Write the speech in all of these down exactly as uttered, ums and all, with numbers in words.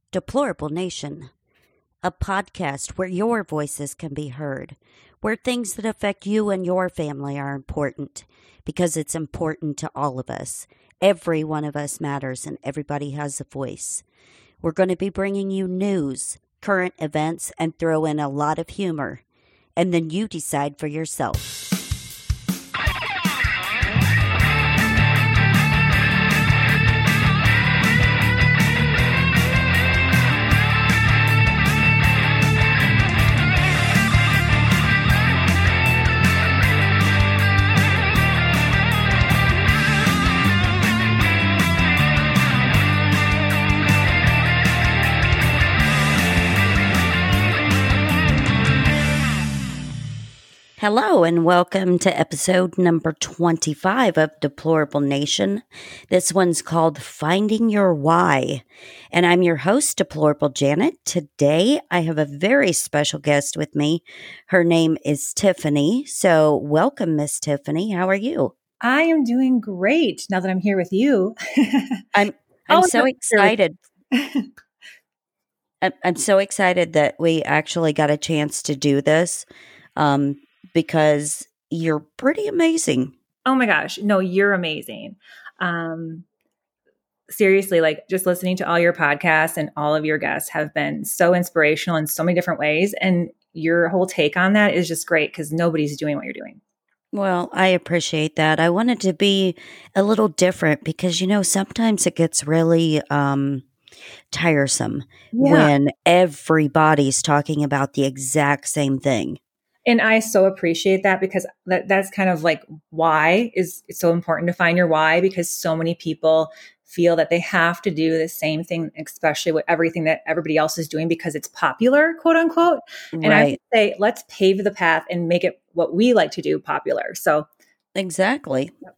Deplorable Nation, a podcast where your voices can be heard, where things that affect you and your family are important, because it's important to all of us. Every one of us matters and everybody has a voice. We're going to be bringing you news, current events, and throw in a lot of humor. And then you decide for yourself. Hello and welcome to episode number twenty-five of Deplorable Nation. This one's called Finding Your Why. And I'm your host, Deplorable Janet. Today I have a very special guest with me. Her name is Tiffany. So welcome, Miss Tiffany. How are you? I am doing great now that I'm here with you. I'm I'm so excited. I'm, I'm so excited that we actually got a chance to do this. Um, because you're pretty amazing. Oh my gosh. No, you're amazing. Um, seriously, like just listening to all your podcasts and all of your guests have been so inspirational in so many different ways. And your whole take on that is just great because nobody's doing what you're doing. Well, I appreciate that. I wanted to be a little different because, you know, sometimes it gets really um, tiresome yeah. when everybody's talking about the exact same thing. And I so appreciate that because that, that's kind of like why is it's so important to find your why, because so many people feel that they have to do the same thing, especially with everything that everybody else is doing because it's popular, quote unquote. Right. And I would say, let's pave the path and make it what we like to do popular. So exactly. Yep.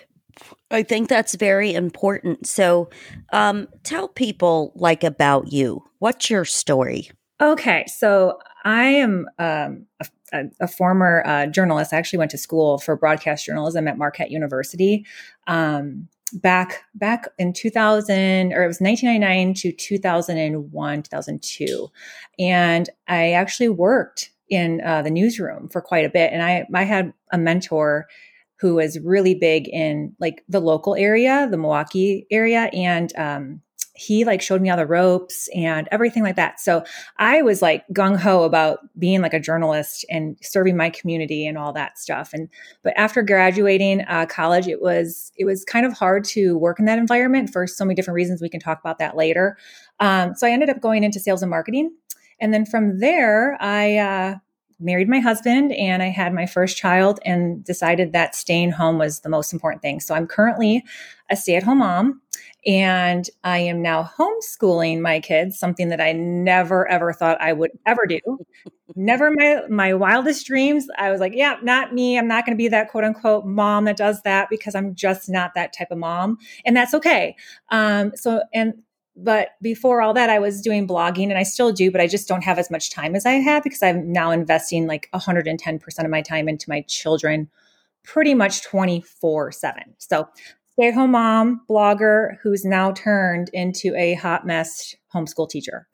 I think that's very important. So um, tell people like about you. What's your story? Okay. So I am um, a A, a former uh, journalist. I actually went to school for broadcast journalism at Marquette University um, back back in two thousand, or it was nineteen ninety-nine to two thousand one, two thousand two. And I actually worked in uh, the newsroom for quite a bit. And I, I had a mentor who was really big in like the local area, the Milwaukee area. And um, he like showed me all the ropes and everything like that. So I was like gung ho about being like a journalist and serving my community and all that stuff. And, but after graduating uh, college, it was, it was kind of hard to work in that environment for so many different reasons. We can talk about that later. Um, so I ended up going into sales and marketing. And then from there, I, uh, married my husband and I had my first child and decided that staying home was the most important thing. So I'm currently a stay-at-home mom and I am now homeschooling my kids, something that I never, ever thought I would ever do. Never my, my wildest dreams. I was like, yeah, not me. I'm not going to be that quote unquote mom that does that because I'm just not that type of mom. And that's okay. Um, so, and But before all that, I was doing blogging and I still do, but I just don't have as much time as I had because I'm now investing like one hundred ten percent of my time into my children pretty much twenty-four seven. So stay-at-home mom, blogger, who's now turned into a hot mess homeschool teacher.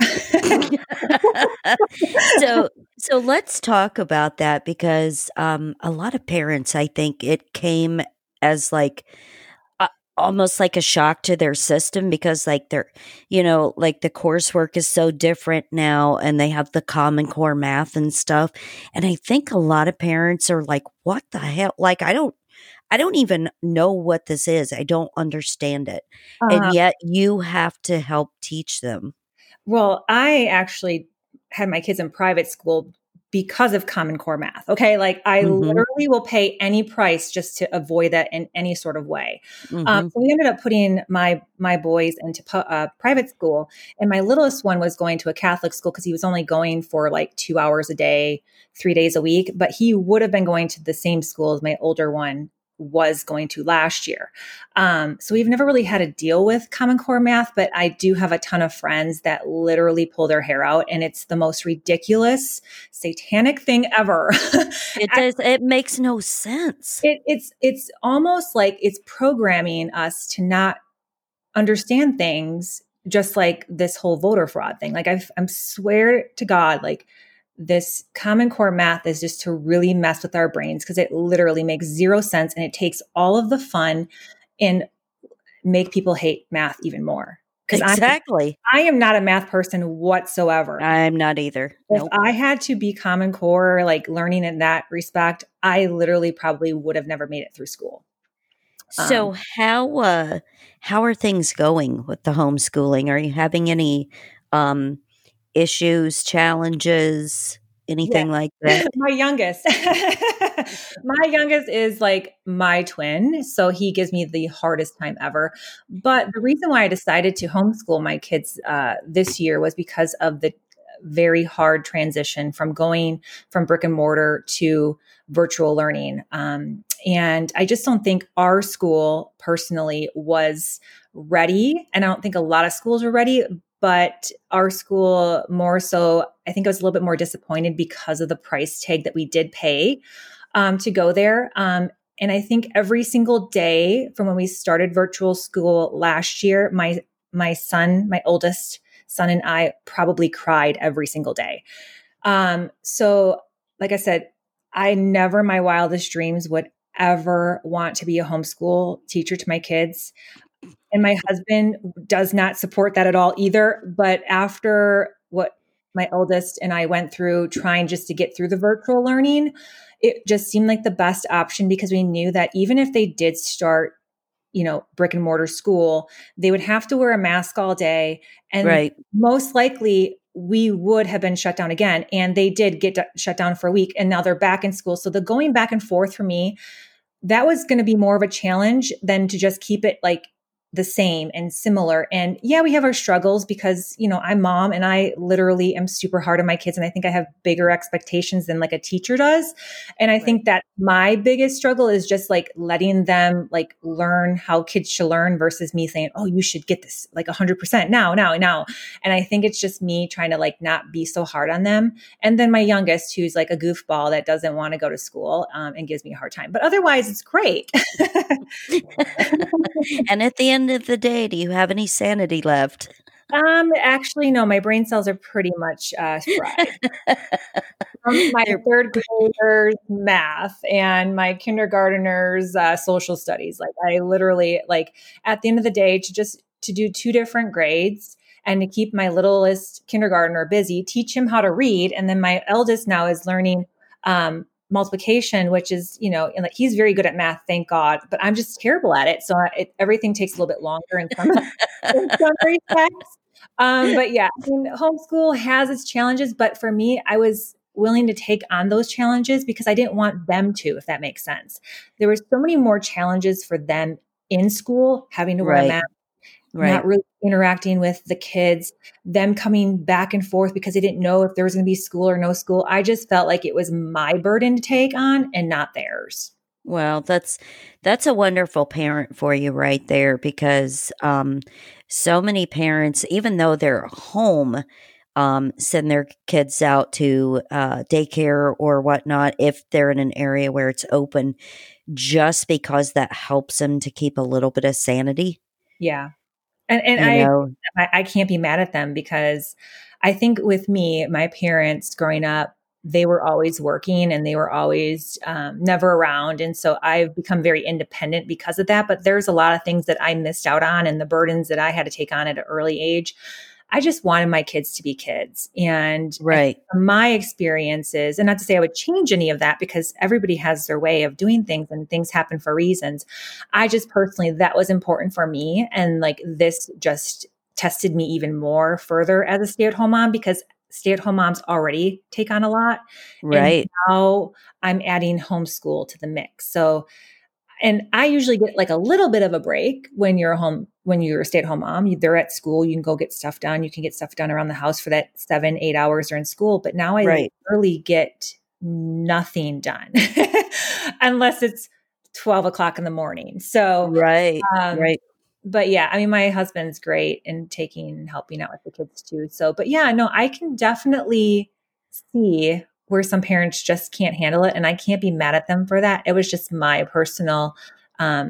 so, so let's talk about that because um, a lot of parents, I think it came as like, almost like a shock to their system because like they're, you know, like the coursework is so different now and they have the Common Core math and stuff. And I think a lot of parents are like, what the hell? Like, I don't, I don't even know what this is. I don't understand it. Uh, and yet you have to help teach them. Well, I actually had my kids in private school because of Common Core math. Okay. Like I mm-hmm. literally will pay any price just to avoid that in any sort of way. Mm-hmm. Um, so we ended up putting my, my boys into pu- uh, private school, and my littlest one was going to a Catholic school because he was only going for like two hours a day, three days a week, but he would have been going to the same school as my older one was going to last year. Um, so we've never really had to deal with Common Core math, but I do have a ton of friends that literally pull their hair out, and it's the most ridiculous, satanic thing ever. It does. It makes no sense. It, it's, it's almost like it's programming us to not understand things just like this whole voter fraud thing. Like I I'm swear to God, like this Common Core math is just to really mess with our brains because it literally makes zero sense and it takes all of the fun and make people hate math even more. Because I, Exactly. I am not a math person whatsoever. I'm not either. If Nope. I had to be Common Core, like learning in that respect, I literally probably would have never made it through school. So Um, how uh how are things going with the homeschooling? Are you having any um issues, challenges, yeah. anything like that? My youngest, my youngest is like my twin. So he gives me the hardest time ever. But the reason why I decided to homeschool my kids uh, this year was because of the very hard transition from going from brick and mortar to virtual learning. Um, and I just don't think our school personally was ready. And I don't think a lot of schools are ready, but our school more so, I think I was a little bit more disappointed because of the price tag that we did pay um, to go there. Um, and I think every single day from when we started virtual school last year, my my son, my oldest son, and I probably cried every single day. Um, so, like I said, I never in my wildest dreams would ever want to be a homeschool teacher to my kids. And my husband does not support that at all either. But after what my oldest and I went through trying just to get through the virtual learning, it just seemed like the best option because we knew that even if they did start, you know, brick and mortar school, they would have to wear a mask all day. And Right. most likely we would have been shut down again. And they did get shut down for a week and now they're back in school. So the going back and forth for me, that was going to be more of a challenge than to just keep it like the same and similar. And yeah, we have our struggles because, you know, I'm mom and I literally am super hard on my kids. And I think I have bigger expectations than like a teacher does. And I Right. think that my biggest struggle is just like letting them like learn how kids should learn versus me saying, oh, you should get this like a hundred percent now, now, now. And I think it's just me trying to like not be so hard on them. And then my youngest, who's like a goofball that doesn't want to go to school um, and gives me a hard time. But otherwise, it's great. And at the end of the day, do you have any sanity left? Um, actually, no, my brain cells are pretty much uh, fried. From my They're third graders math and my kindergarteners uh, social studies. Like I literally like at the end of the day to just to do two different grades and to keep my littlest kindergartner busy, teach him how to read, and then my eldest now is learning um, multiplication, which is, you know, and like he's very good at math, thank God, but I'm just terrible at it. So I, it, everything takes a little bit longer in some, in some respects. Um, but yeah, I mean, homeschool has its challenges, but for me, I was willing to take on those challenges because I didn't want them to, if that makes sense. There were so many more challenges for them in school, having to wear a right. mask, not Right. really interacting with the kids, them coming back and forth because they didn't know if there was going to be school or no school. I just felt like it was my burden to take on and not theirs. Well, that's that's a wonderful parent for you right there because um so many parents, even though they're home, um, send their kids out to uh, daycare or whatnot if they're in an area where it's open, just because that helps them to keep a little bit of sanity. Yeah. And and You I know, I I can't be mad at them because I think with me, my parents growing up, they were always working and they were always um, never around. And so I've become very independent because of that. But there's a lot of things that I missed out on and the burdens that I had to take on at an early age. I just wanted my kids to be kids. And I think right, from my experiences, and not to say I would change any of that because everybody has their way of doing things and things happen for reasons. I just personally, that was important for me. And like this just tested me even more further as a stay at home mom because stay at home moms already take on a lot. And right, now I'm adding homeschool to the mix. So, and I usually get like a little bit of a break when you're home, when you're a stay at home mom. They're at school, you can go get stuff done. You can get stuff done around the house for that seven, eight hours they're in school. But now I right, literally get nothing done unless it's twelve o'clock in the morning. So, right, um, right. but yeah, I mean, my husband's great in taking and helping out with the kids too. So, but yeah, no, I can definitely see where some parents just can't handle it. And I can't be mad at them for that. It was just my personal um,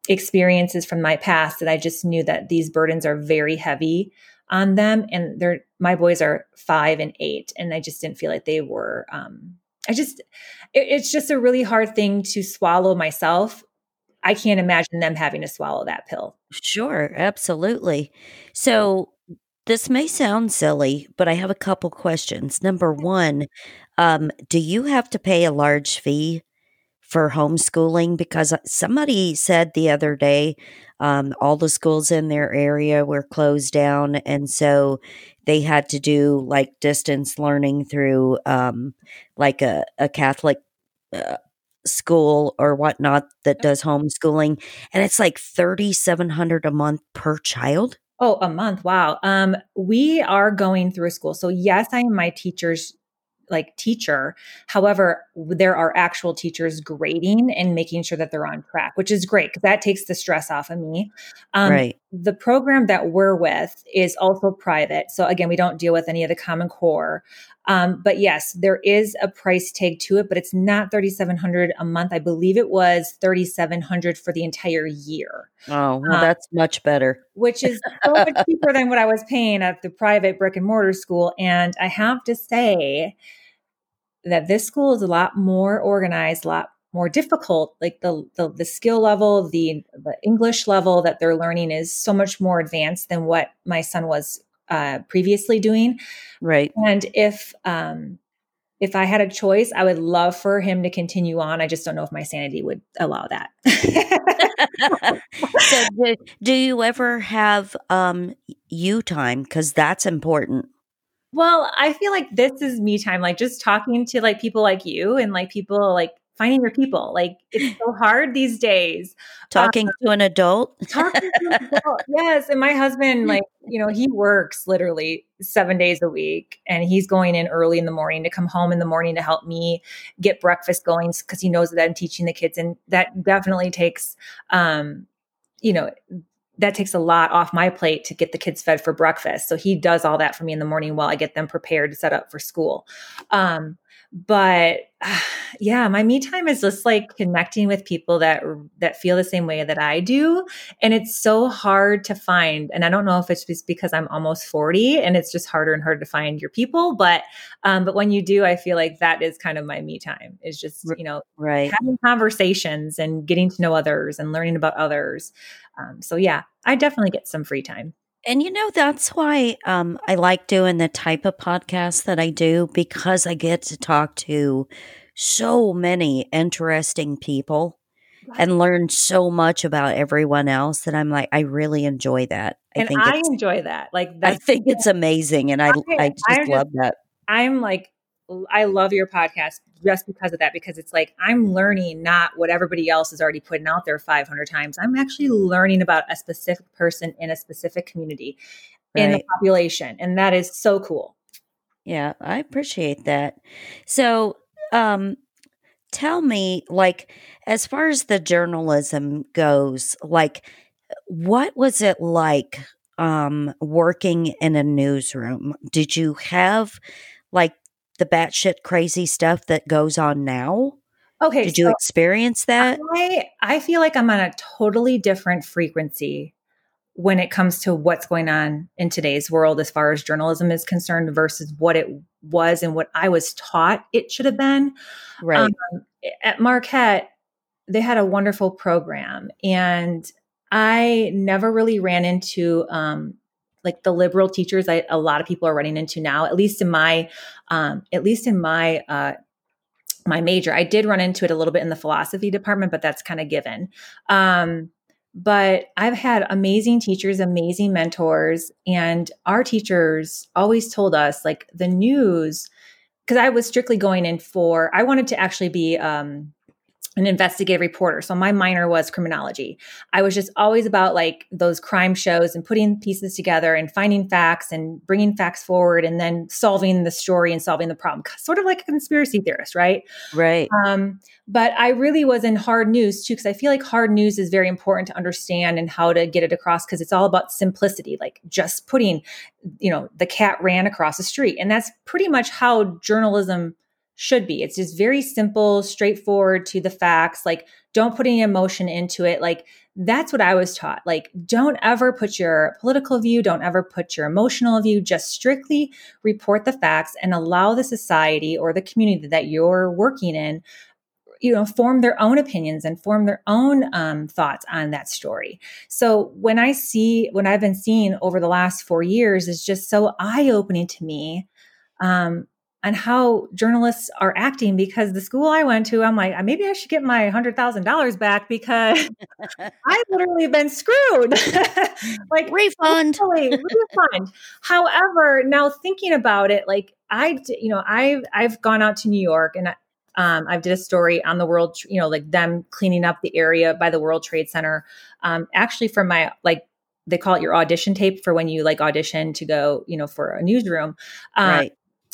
experiences from my past that I just knew that these burdens are very heavy on them. And they're, my boys are five and eight. And I just didn't feel like they were, um, I just, it, it's just a really hard thing to swallow myself. I can't imagine them having to swallow that pill. Sure, absolutely. So this may sound silly, but I have a couple questions. Number one, um, do you have to pay a large fee for homeschooling? Because uh, somebody said the other day, um, all the schools in their area were closed down, and so they had to do like distance learning through um, like a, a Catholic uh, school or whatnot that does homeschooling, and it's like thirty seven hundred a month per child. Oh, a month. Wow. Um, we are going through a school. So yes, I am my teacher's like teacher. However, there are actual teachers grading and making sure that they're on track, which is great because that takes the stress off of me. Um, Right. the program that we're with is also private. So again, we don't deal with any of the Common Core. Um, but yes, there is a price tag to it, but it's not thirty-seven hundred a month. I believe it was thirty-seven hundred for the entire year. Oh, well, Um, that's much better. which is so much cheaper than what I was paying at the private brick and mortar school. And I have to say that this school is a lot more organized, a lot more difficult. Like the the, the skill level, the, the English level that they're learning is so much more advanced than what my son was uh, previously doing. Right. And if um, if I had a choice, I would love for him to continue on. I just don't know if my sanity would allow that. So do, do you ever have um you time? Because that's important. Well, I feel like this is me time, like just talking to like people like you and like people like finding your people. Like it's so hard these days. Uh, Talking to an adult? talking to people. Yes. And my husband, like, you know, he works literally seven days a week and he's going in early in the morning to come home in the morning to help me get breakfast going because he knows that I'm teaching the kids. And that definitely takes, um, you know, that takes a lot off my plate to get the kids fed for breakfast. So he does all that for me in the morning while I get them prepared to set up for school. Um, but uh, yeah, my me time is just like connecting with people that, that feel the same way that I do. And it's so hard to find. And I don't know if it's just because I'm almost forty and it's just harder and harder to find your people. But, um, but when you do, I feel like that is kind of my me time is just, you know, Right. having conversations and getting to know others and learning about others. Um, so yeah, I definitely get some free time. And you know, that's why um, I like doing the type of podcast that I do because I get to talk to so many interesting people and learn so much about everyone else that I'm like, I really enjoy that. I And think I it's, enjoy that. Like I that's, think it's amazing, and I, I, I I'm just just, love that. I'm like, I love your podcast just because of that, because it's like, I'm learning not what everybody else is already putting out there five hundred times. I'm actually learning about a specific person in a specific community in the Right? population. And that is so cool. Yeah, I appreciate that. So, um, tell me, like, as far as the journalism goes, like, what was it like um, working in a newsroom? Did you have like the batshit crazy stuff that goes on now? Okay. Did you So experience that? I, I feel like I'm on a totally different frequency when it comes to what's going on in today's world as far as journalism is concerned versus what it was and what I was taught it should have been. Um, Right. at Marquette, they had a wonderful program, and I never really ran into um, like the liberal teachers I, a lot of people are running into now. At least in my, um, at least in my uh, my major, I did run into it a little bit in the philosophy department, but that's kind of given. Um, but I've had amazing teachers, amazing mentors, and our teachers always told us like the news, because I was strictly going in for, I wanted to actually be um, an investigative reporter. So my minor was criminology. I was just always about like those crime shows and putting pieces together and finding facts and bringing facts forward and then solving the story and solving the problem, sort of like a conspiracy theorist, right? Right. Um, but I really was in hard news too, because I feel like hard news is very important to understand and how to get it across, because it's all about simplicity, like just putting, you know, the cat ran across the street. And that's pretty much how journalism should be. It's just very simple, straightforward to the facts. Like, don't put any emotion into it. Like, that's what I was taught. Like, don't ever put your political view, don't ever put your emotional view, just strictly report the facts and allow the society or the community that you're working in, you know, form their own opinions and form their own um, thoughts on that story. So when I see, when I've been seeing over the last four years is just so eye-opening to me, um, on how journalists are acting, because the school I went to, I'm like, maybe I should get my one hundred thousand dollars back because I've literally been screwed. Like, refund. literally, refund. However, now thinking about it, like I, you know, I've, I've gone out to New York and um, I did a story on the world, you know, like them cleaning up the area by the World Trade Center. Um, actually from my, like, they call it your audition tape for when you like audition to go, you know, for a newsroom. Um, Right.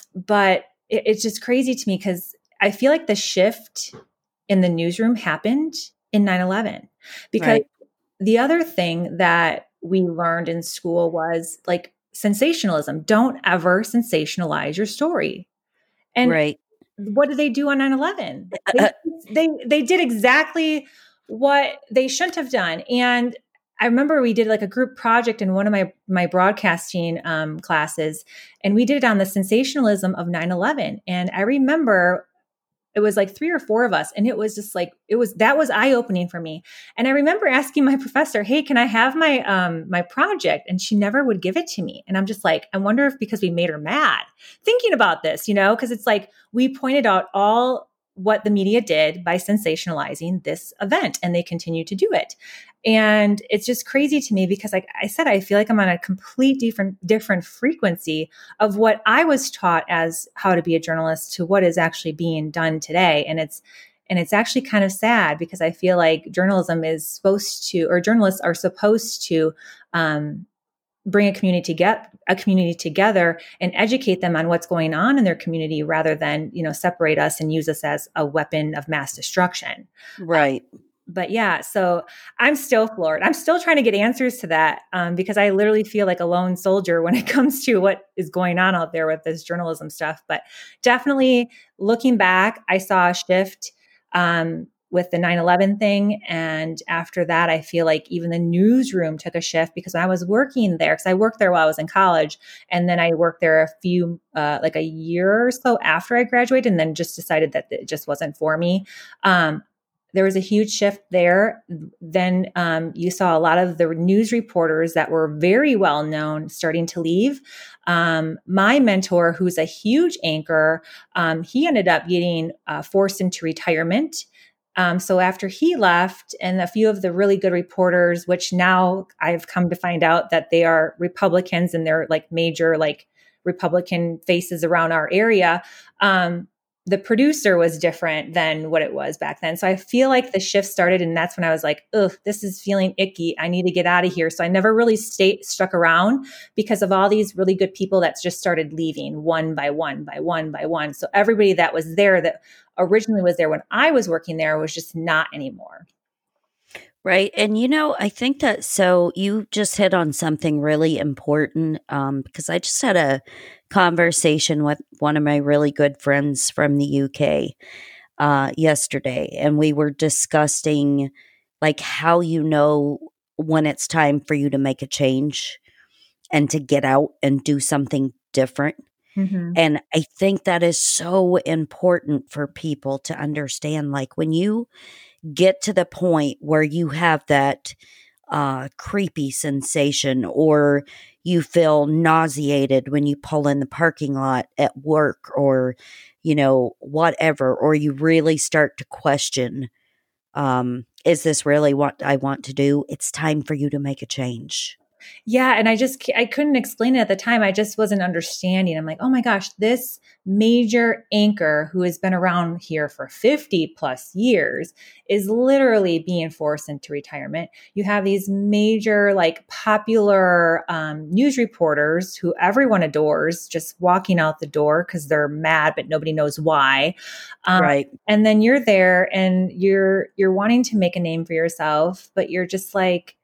But it, it's just crazy to me because I feel like the shift in the newsroom happened in nine eleven, because Right. the other thing that we learned in school was like sensationalism. Don't ever sensationalize your story. And Right. what did they do on nine eleven? They, they, they did exactly what they shouldn't have done. And I remember we did like a group project in one of my, my broadcasting um, classes, and we did it on the sensationalism of nine eleven. And I remember it was like three or four of us. And it was just like, it was, that was eye opening for me. And I remember asking my professor, hey, can I have my, um, my project? And she never would give it to me. And I'm just like, I wonder if because we made her mad thinking about this, you know, cause it's like, we pointed out all what the media did by sensationalizing this event, and they continue to do it. And it's just crazy to me because, like I said, I feel like I'm on a complete different, different frequency of what I was taught as how to be a journalist to what is actually being done today. And it's, and it's actually kind of sad because I feel like journalism is supposed to, or journalists are supposed to, um, bring a community to get a community together and educate them on what's going on in their community rather than, you know, separate us and use us as a weapon of mass destruction. Right. Um, but yeah, so I'm still floored. I'm still trying to get answers to that um, because I literally feel like a lone soldier when it comes to what is going on out there with this journalism stuff. But definitely looking back, I saw a shift um, with the nine eleven thing. And after that, I feel like even the newsroom took a shift because when I was working there, because I worked there while I was in college, and then I worked there a few, uh, like a year or so after I graduated, and then just decided that it just wasn't for me. Um, there was a huge shift there. Then um, you saw a lot of the news reporters that were very well known starting to leave. Um, my mentor, who's a huge anchor, um, he ended up getting uh, forced into retirement. Um, so after he left, and a few of the really good reporters, which now I've come to find out that they are Republicans and they're like major like Republican faces around our area, um, the producer was different than what it was back then. So I feel like the shift started, and that's when I was like, ugh, this is feeling icky. I need to get out of here. So I never really stayed stuck around because of all these really good people that just started leaving one by one by one by one. So everybody that was there that originally was there when I was working there was just not anymore. Right. And, you know, I think that so you just hit on something really important um, because I just had a conversation with one of my really good friends from the U K uh, yesterday, and we were discussing like how you know when it's time for you to make a change and to get out and do something different. Mm-hmm. And I think that is so important for people to understand. Like when you get to the point where you have that uh, creepy sensation or you feel nauseated when you pull in the parking lot at work or, you know, whatever, or you really start to question, um, is this really what I want to do? It's time for you to make a change. Yeah. And I just, I couldn't explain it at the time. I just wasn't understanding. I'm like, oh my gosh, this major anchor who has been around here for fifty plus years is literally being forced into retirement. You have these major, like popular um, news reporters who everyone adores just walking out the door because they're mad, but nobody knows why. Um, Right. and then you're there and you're, you're wanting to make a name for yourself, but you're just like,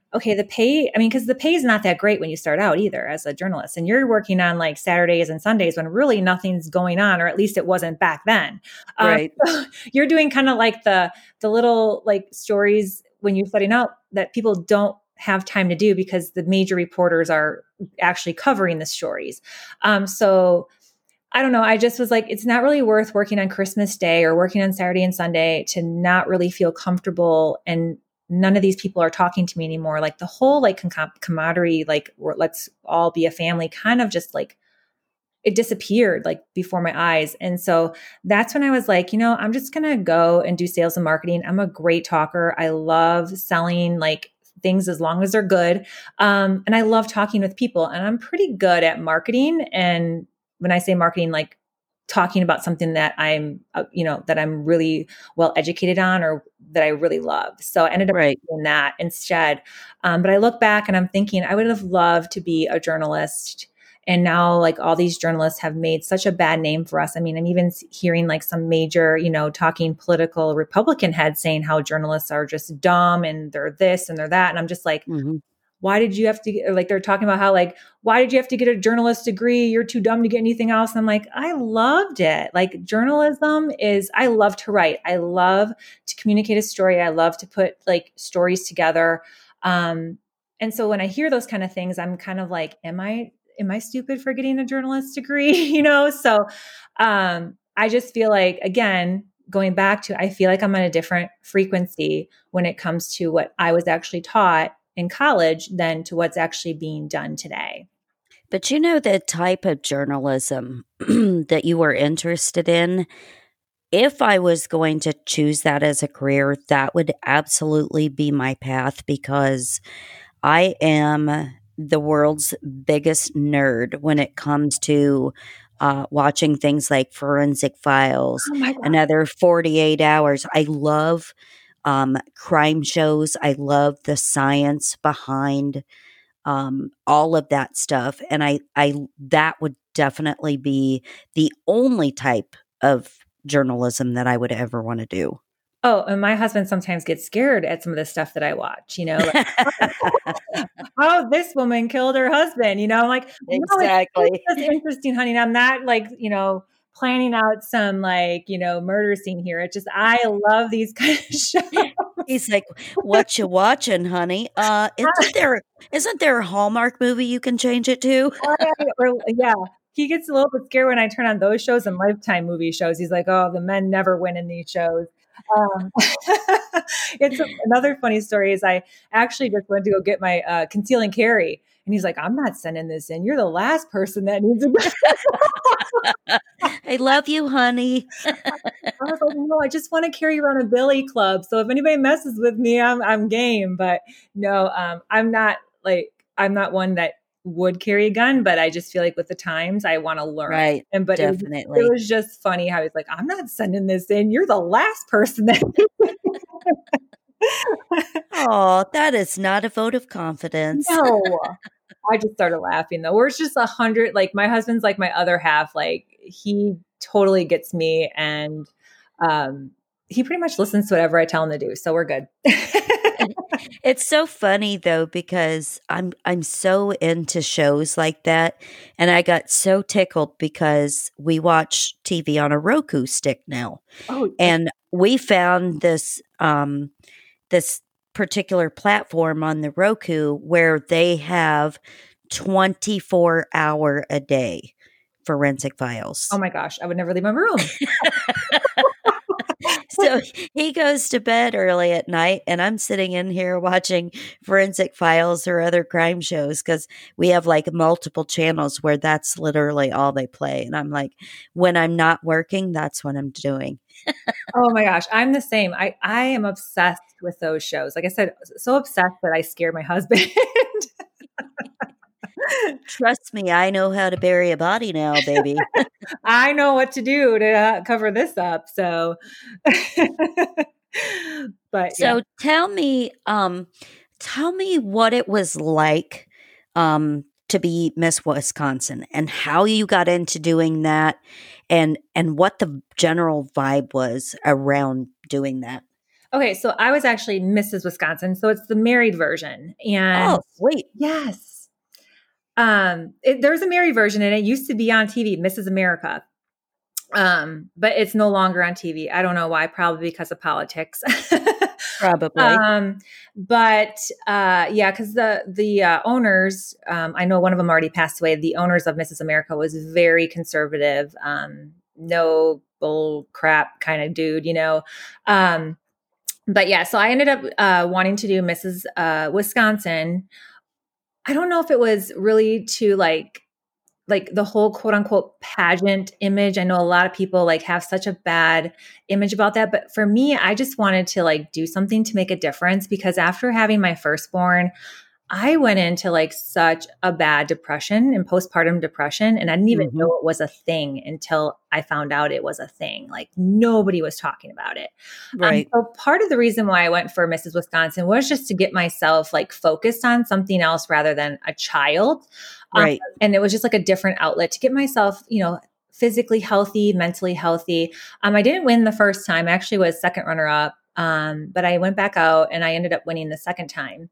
okay, the pay, I mean, because the pay is not that great when you start out either as a journalist. And you're working on like Saturdays and Sundays when really nothing's going on, or at least it wasn't back then. Um, Right. so you're doing kind of like the the little like stories when you're setting out that people don't have time to do because the major reporters are actually covering the stories. Um, so I don't know. I just was like, it's not really worth working on Christmas Day or working on Saturday and Sunday to not really feel comfortable. And none of these people are talking to me anymore. Like the whole like com- camaraderie, like let's all be a family, kind of just like it disappeared like before my eyes. And so that's when I was like, you know, I'm just going to go and do sales and marketing. I'm a great talker. I love selling like things as long as they're good. Um, and I love talking with people, and I'm pretty good at marketing. And when I say marketing, like talking about something that I'm, uh, you know, that I'm really well educated on or that I really love. So I ended up Right. doing that instead. Um, but I look back and I'm thinking I would have loved to be a journalist. And now like all these journalists have made such a bad name for us. I mean, I'm even hearing like some major, you know, talking political Republican heads saying how journalists are just dumb and they're this and they're that. And I'm just like, Mm-hmm. why did you have to get, like, they're talking about how, like, why did you have to get a journalist degree? You're too dumb to get anything else. And I'm like, I loved it. Like journalism is, I love to write. I love to communicate a story. I love to put like stories together. Um, and so when I hear those kind of things, I'm kind of like, am I, am I stupid for getting a journalist degree? you know? So, um, I just feel like, again, going back to, I feel like I'm on a different frequency when it comes to what I was actually taught in college than to what's actually being done today. But you know, the type of journalism that you were interested in, if I was going to choose that as a career, that would absolutely be my path, because I am the world's biggest nerd when it comes to uh, watching things like Forensic Files, Oh my God. another forty-eight hours. I love um, crime shows. I love the science behind um, all of that stuff. And I, I, that would definitely be the only type of journalism that I would ever want to do. Oh, and my husband sometimes gets scared at some of the stuff that I watch, you know, like, oh, this woman killed her husband, you know, I'm like, no, it's, it's Exactly. just interesting, honey. And I'm not like, you know, planning out some like, you know, murder scene here. It's just, I love these kind of shows. He's like, "What you watching, honey? Uh, isn't there isn't there a Hallmark movie you can change it to?" Or, yeah. He gets a little bit scared when I turn on those shows and Lifetime movie shows. He's like, oh, the men never win in these shows. Um, it's a, another funny story is I actually just went to go get my uh, conceal and carry. And he's like, I'm not sending this in. You're the last person that needs to. I love you, honey. I was like, no, I just want to carry around a billy club. So if anybody messes with me, I'm I'm game. But no, um, I'm not like I'm not one that would carry a gun, but I just feel like with the times I want to learn. Right. And but it was, Definitely. it was just funny how he's like, I'm not sending this in. You're the last person that. Oh, that is not a vote of confidence. No. I just started laughing though. We're just a hundred, like my husband's like my other half. Like he totally gets me, and um he pretty much listens to whatever I tell him to do. So we're good. It's so funny though, because I'm I'm so into shows like that, and I got so tickled because we watch T V on a Roku stick now. Oh, And we found this um this particular platform on the Roku where they have twenty-four hour a day Forensic Files. oh my gosh, I would never leave my room. So he goes to bed early at night, and I'm sitting in here watching Forensic Files or other crime shows, because we have like multiple channels where that's literally all they play. And I'm like, when I'm not working, that's what I'm doing. Oh my gosh, I'm the same. I, I am obsessed with those shows. Like I said, so obsessed that I scared my husband. Trust me, I know how to bury a body now, baby. I know what to do to uh, cover this up. So, but So yeah. tell me, um, tell me what it was like um, to be Miss Wisconsin, and how you got into doing that, and and what the general vibe was around doing that. Okay, so I was actually Missus Wisconsin, so it's the married version. And Oh, wait. yes, um, it, there's a married version, and it used to be on T V, Missus America. Um, but it's no longer on T V. I don't know why, probably because of politics. Probably. um, but uh, yeah, because the the uh, owners, um, I know one of them already passed away. The owners of Missus America was very conservative, um, no bull crap kind of dude, you know. Um, but yeah, so I ended up uh, wanting to do Missus Uh, Wisconsin. I don't know if it was really to like like the whole quote unquote pageant image. I know a lot of people like have such a bad image about that. But for me, I just wanted to like do something to make a difference because after having my firstborn, I went into like such a bad depression and postpartum depression. And I didn't even Hmm. know it was a thing until I found out it was a thing. Like nobody was talking about it. Um, Right. so part of the reason why I went for Missus Wisconsin was just to get myself like focused on something else rather than a child. Um, Right. and it was just like a different outlet to get myself, you know, physically healthy, mentally healthy. Um, I didn't win the first time. I actually was second runner up. Um, but I went back out and I ended up winning the second time.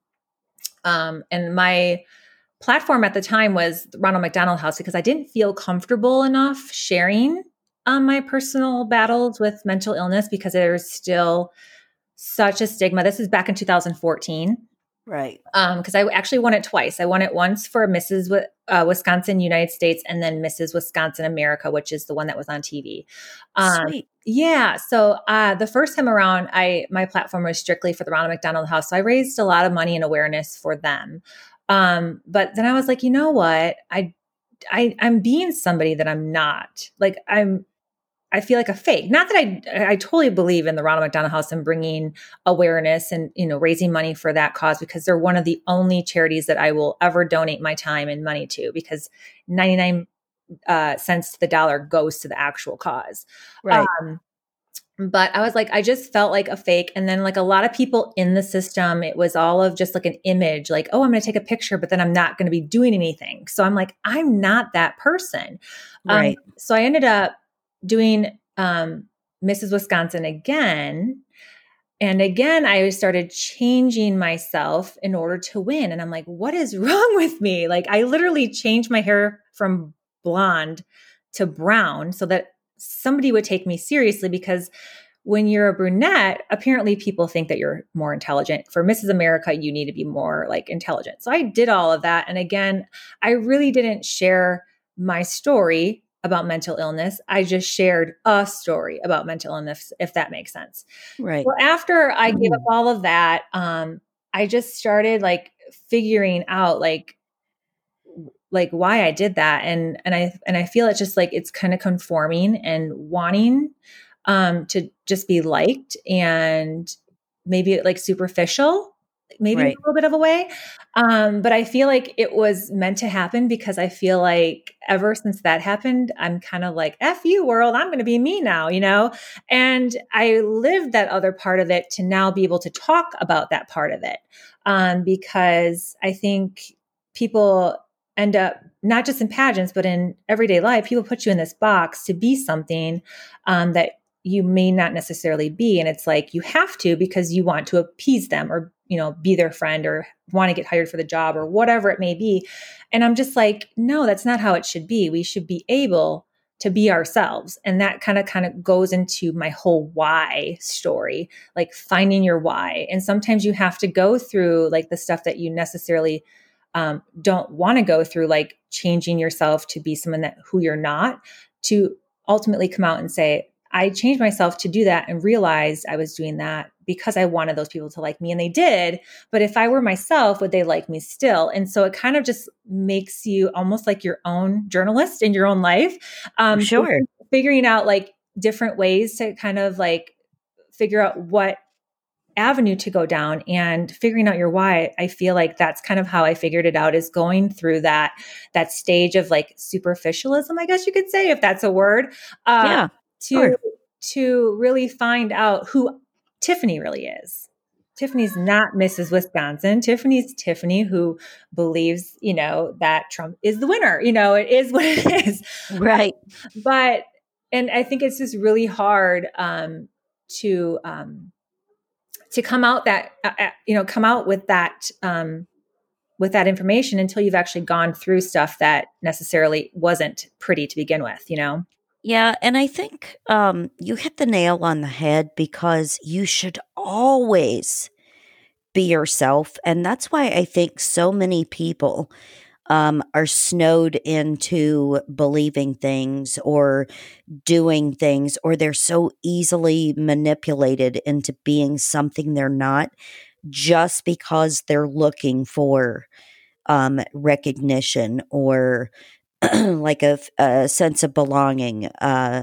Um, and my platform at the time was the Ronald McDonald House because I didn't feel comfortable enough sharing um, my personal battles with mental illness because there's still such a stigma. This is back in two thousand fourteen. Right. Um, because I actually won it twice. I won it once for Missus Wi- uh, Wisconsin United States and then Missus Wisconsin America, which is the one that was on T V. Um, Sweet. yeah. So uh, the first time around, I my platform was strictly for the Ronald McDonald House. So I raised a lot of money and awareness for them. Um, but then I was like, you know what? I I I'm being somebody that I'm not. Like I'm I feel like a fake. Not that I I totally believe in the Ronald McDonald House and bringing awareness and you know raising money for that cause because they're one of the only charities that I will ever donate my time and money to because ninety-nine uh, cents to the dollar goes to the actual cause. Right. Um, but I was like, I just felt like a fake. And then like a lot of people in the system, it was all of just like an image, like, oh, I'm going to take a picture, but then I'm not going to be doing anything. So I'm like, I'm not that person. Um, Right. so I ended up doing um, Missus Wisconsin again. And again, I started changing myself in order to win. And I'm like, what is wrong with me? Like, I literally changed my hair from blonde to brown so that somebody would take me seriously because when you're a brunette, apparently people think that you're more intelligent. For Missus America, you need to be more like intelligent. So I did all of that. And again, I really didn't share my story about mental illness. I just shared a story about mental illness, if that makes sense. Right. Well, after I gave up all of that, um, I just started like figuring out like like why I did that. And and I and I feel it's just like it's kind of conforming and wanting um to just be liked and maybe like superficial, maybe in a Right. little bit of a way. Um, but I feel like it was meant to happen because I feel like ever since that happened, I'm kind of like, F you world, I'm gonna be me now, you know? And I lived that other part of it to now be able to talk about that part of it. Um, because I think people end up not just in pageants, but in everyday life, people put you in this box to be something um, that you may not necessarily be. And it's like you have to because you want to appease them or, you know, be their friend or want to get hired for the job or whatever it may be. And I'm just like, no, that's not how it should be. We should be able to be ourselves. And that kind of kind of goes into my whole why story, like finding your why. And sometimes you have to go through like the stuff that you necessarily um, don't want to go through, like changing yourself to be someone that who you're not, to ultimately come out and say, I changed myself to do that and realized I was doing that because I wanted those people to like me, and they did. But if I were myself, would they like me still? And so it kind of just makes you almost like your own journalist in your own life, um, Sure. figuring out like different ways to kind of like figure out what avenue to go down and figuring out your why. I feel like that's kind of how I figured it out, is going through that that stage of like superficialism, I guess you could say, if that's a word, uh, Yeah. to Sure. to really find out who Tiffany really is. Tiffany's not Missus Wisconsin. Tiffany's Tiffany who believes, you know, that Trump is the winner. You know, it is what it is. Right. But and I think it's just really hard um, to um, to come out that, uh, uh, you know, come out with that, um, with that information until you've actually gone through stuff that necessarily wasn't pretty to begin with, you know? Yeah, and I think um, you hit the nail on the head because you should always be yourself. And that's why I think so many people um, are snowed into believing things or doing things, or they're so easily manipulated into being something they're not just because they're looking for um, recognition or like a, a sense of belonging. Uh,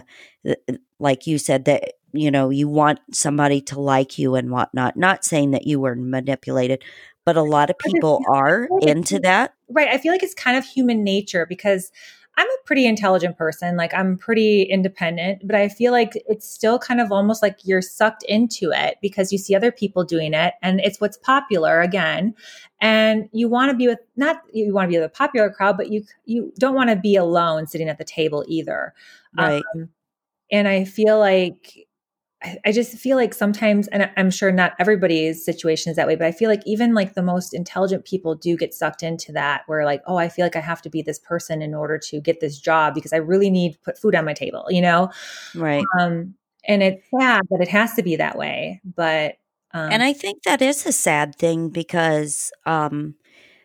like you said, that, you know, you want somebody to like you and whatnot. Not saying that you were manipulated, but a lot of I just people are feel like into it's that. right. I feel like it's kind of human nature because I'm a pretty intelligent person. Like I'm pretty independent, but I feel like it's still kind of almost like you're sucked into it because you see other people doing it and it's what's popular again. And you want to be with not you want to be with a popular crowd, but you you don't want to be alone sitting at the table either. Right. Um, and I feel like I, I just feel like sometimes, and I'm sure not everybody's situation is that way, but I feel like even like the most intelligent people do get sucked into that where like, oh, I feel like I have to be this person in order to get this job because I really need to put food on my table, you know? Right. Um, and it's sad that it has to be that way, but um, And I think that is a sad thing because um,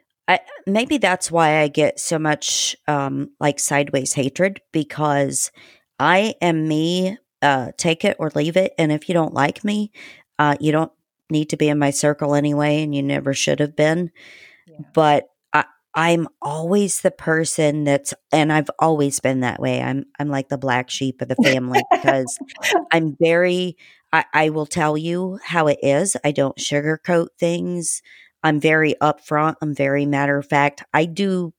I maybe that's why I get so much um, like sideways hatred because I am me. Uh, take it or leave it, and if you don't like me, uh, you don't need to be in my circle anyway, and you never should have been. yeah. But I, I'm always the person that's, and I've always been that way. I'm I'm like the black sheep of the family because I'm very. I, I will tell you how it is. I don't sugarcoat things. I'm very upfront. I'm very matter of fact. I do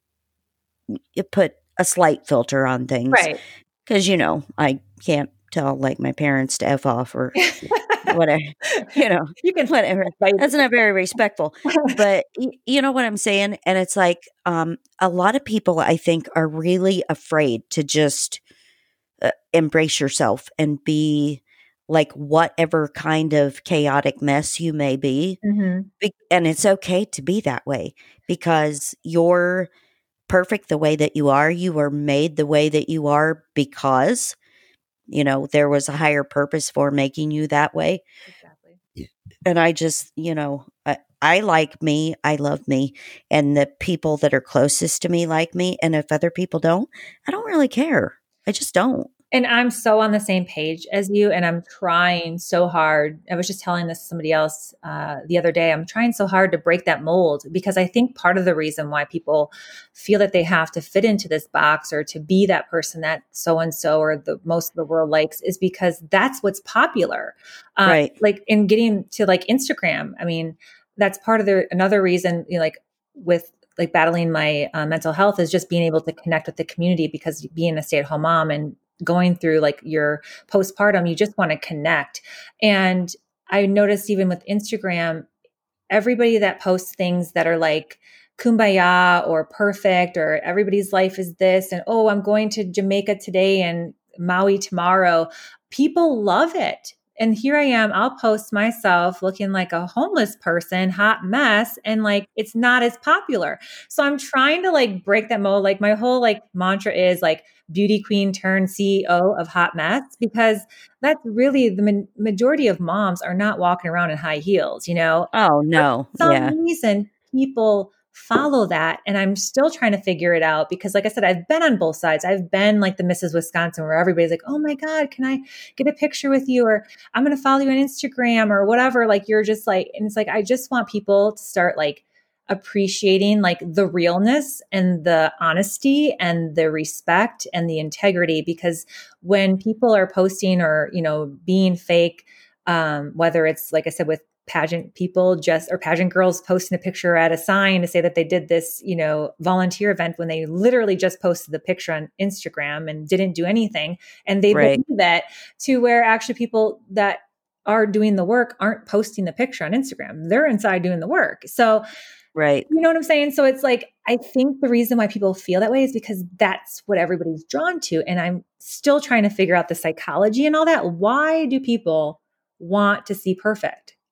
put a slight filter on things Right. because, you know, I can't tell like my parents to F off or whatever, you know, You can whatever. fight. That's not very respectful. But y- you know what I'm saying? And it's like um, a lot of people, I think, are really afraid to just uh, embrace yourself and be like whatever kind of chaotic mess you may be. Mhm. Be- And it's okay to be that way because you're perfect the way that you are. You were made the way that you are because, you know, there was a higher purpose for making you that way. Exactly. And I just, you know, I, I like me. I love me. And the people that are closest to me like me. And if other people don't, I don't really care. I just don't. And I'm so on the same page as you, and I'm trying so hard. I was just telling this to somebody else uh, the other day. I'm trying so hard to break that mold because I think part of the reason why people feel that they have to fit into this box or to be that person that so and so or the most of the world likes is because that's what's popular. Uh, Right. like in getting to like Instagram, I mean, that's part of the another reason. You know, like with like battling my uh, mental health is just being able to connect with the community because being a stay-at-home mom and going through like your postpartum, you just want to connect. And I noticed even with Instagram, everybody that posts things that are like kumbaya or perfect or everybody's life is this and oh, I'm going to Jamaica today and Maui tomorrow. People love it. And here I am, I'll post myself looking like a homeless person, hot mess, and like it's not as popular. So I'm trying to like break that mold. Like my whole like mantra is like beauty queen turned C E O of hot mess because that's really the ma- majority of moms are not walking around in high heels, you know? Oh, no. Some Yeah. reason people follow that and I'm still trying to figure it out because like I said I've been on both sides. I've been like the Missus Wisconsin where everybody's like, "Oh my god, can I get a picture with you?" or "I'm going to follow you on Instagram" or whatever, like you're just like and it's like I just want people to start like appreciating like the realness and the honesty and the respect and the integrity because when people are posting or, you know, being fake um whether it's like I said with pageant people just or pageant girls posting a picture at a sign to say that they did this, you know, volunteer event when they literally just posted the picture on Instagram and didn't do anything. And they Right. believe that to where actually people that are doing the work aren't posting the picture on Instagram. They're inside doing the work. So, Right. you know what I'm saying? So it's like, I think the reason why people feel that way is because that's what everybody's drawn to. And I'm still trying to figure out the psychology and all that. Why do people want to see perfect?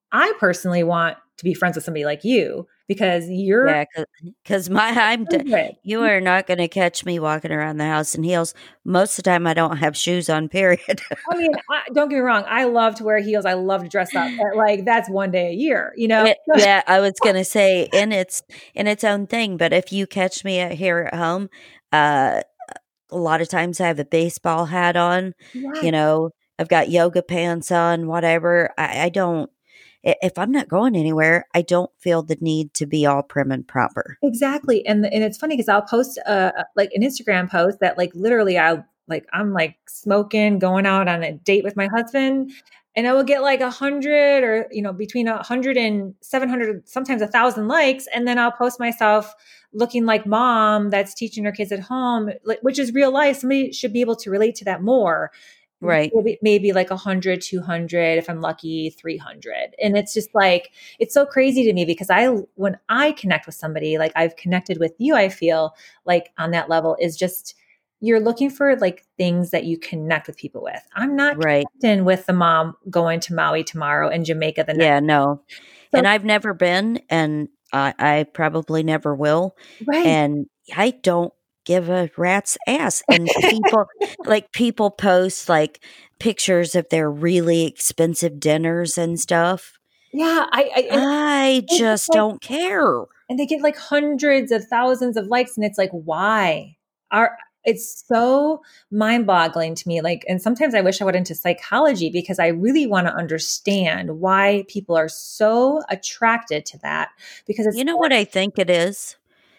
I personally want to be friends with somebody like you because you're Yeah, because my I'm d- good. you are not going to catch me walking around the house in heels. Most of the time, I don't have shoes on. Period. I mean, I, don't get me wrong. I love to wear heels. I love to dress up, but like that's one day a year, you know? It, yeah, I was going to say in its in its own thing. But if you catch me at, here at home, uh, a lot of times I have a baseball hat on. Yes, You know, I've got yoga pants on. Whatever. I, I don't. i- If I'm not going anywhere, I don't feel the need to be all prim and proper. exactly. And and it's funny because I'll post uh like an Instagram post that like literally I like I'm like smoking, going out on a date with my husband, and I will get like a hundred or you know between a hundred and seven hundred, sometimes a thousand likes, and then I'll post myself looking like mom that's teaching her kids at home, like, which is real life. Somebody should be able to relate to that more. Right. Maybe, maybe like a hundred, two hundred, if I'm lucky, three hundred. And it's just like, it's so crazy to me because I, when I connect with somebody, like I've connected with you, I feel like on that level is just, you're looking for like things that you connect with people with. I'm not Right. connecting with the mom going to Maui tomorrow and Jamaica the next. Yeah. No. So, And I've never been, and I, I probably never will. right. And I don't give a rat's ass. And people, like, people post like pictures of their really expensive dinners and stuff. Yeah. I, I, and I it's just just like, don't care. and they get like hundreds of thousands of likes and it's like why are it's so mind-boggling to me like and sometimes I wish I went into psychology because I really want to understand why people are so attracted to that because it's You know what I think it is?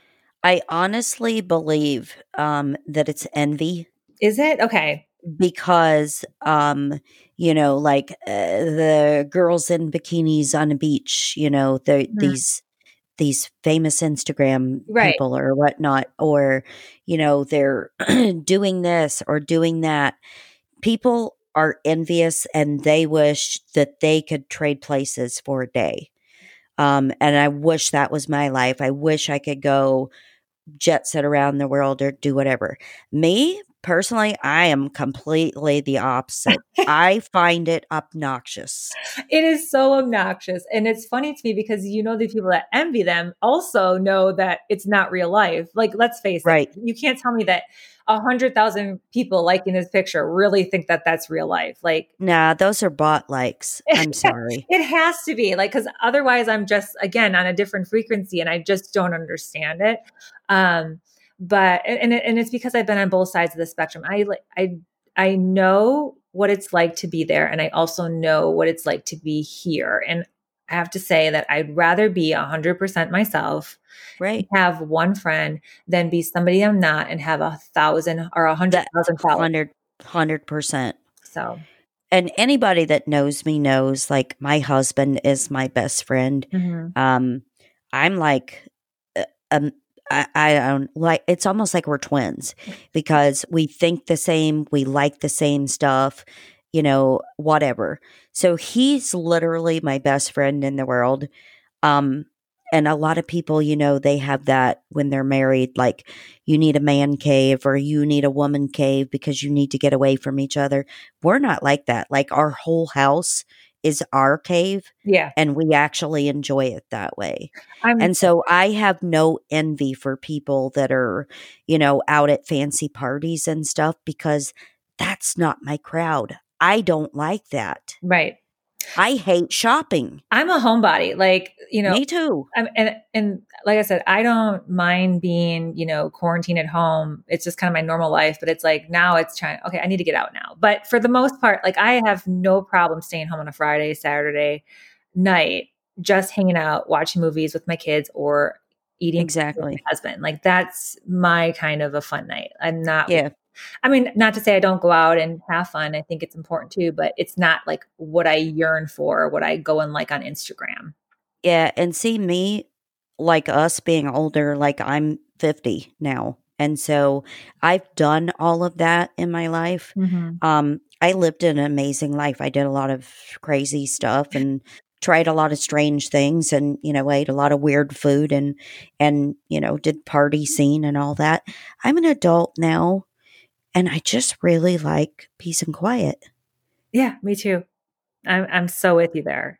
I honestly believe um, that it's envy. is it okay Because, um, you know, like, uh, the girls in bikinis on a beach, you know, the Mhm. these these famous Instagram Right, people or whatnot, or, you know, they're doing this or doing that. People are envious and they wish that they could trade places for a day. Um, and I wish that was my life. I wish I could go jet set around the world or do whatever. Me, personally, I am completely the opposite. I find it obnoxious. it is so obnoxious and it's funny to me because you know the people that envy them also know that it's not real life like let's face it Right. you can't tell me that a hundred thousand people liking this picture really think that that's real life like Nah, those are bot likes. I'm sorry. it has to be like because otherwise I'm just again on a different frequency and I just don't understand it. Um, but and and it's because I've been on both sides of the spectrum. I like I I know what it's like to be there, and I also know what it's like to be here. And I have to say that I'd rather be a hundred percent myself, Right. have one friend, than be somebody I'm not and have a thousand or a hundred That thousand followers. hundred hundred percent. So. And anybody that knows me knows, like, my husband is my best friend. Mhm. Um, I'm like, uh, um, I, I don't like, it's almost like we're twins because we think the same, we like the same stuff, you know, whatever. So he's literally my best friend in the world. Um, and a lot of people, you know, they have that when they're married, like you need a man cave or you need a woman cave because you need to get away from each other. We're not like that. Like our whole house is our cave Yeah, and we actually enjoy it that way. I'm And so I have no envy for people that are, you know, out at fancy parties and stuff because that's not my crowd. I don't like that. right. I hate shopping. I'm a homebody. Like, you know, Me too. I'm, and and like I said, I don't mind being, you know, quarantined at home. It's just kind of my normal life. But it's like now it's trying. Okay, I need to get out now. But for the most part, like I have no problem staying home on a Friday, Saturday night, just hanging out, watching movies with my kids, or eating with my Exactly. husband. Like that's my kind of a fun night. I'm not. Yeah. I mean, not to say I don't go out and have fun. I think it's important too, but it's not like what I yearn for, what I go and like on Instagram. Yeah. And see me, like us being older, like I'm fifty now. And so I've done all of that in my life. Mhm. Um, I lived an amazing life. I did a lot of crazy stuff and tried a lot of strange things and, you know, ate a lot of weird food and, and, you know, did party scene and all that. I'm an adult now and I just really like peace and quiet. Yeah, me too. I'm I'm so with you there.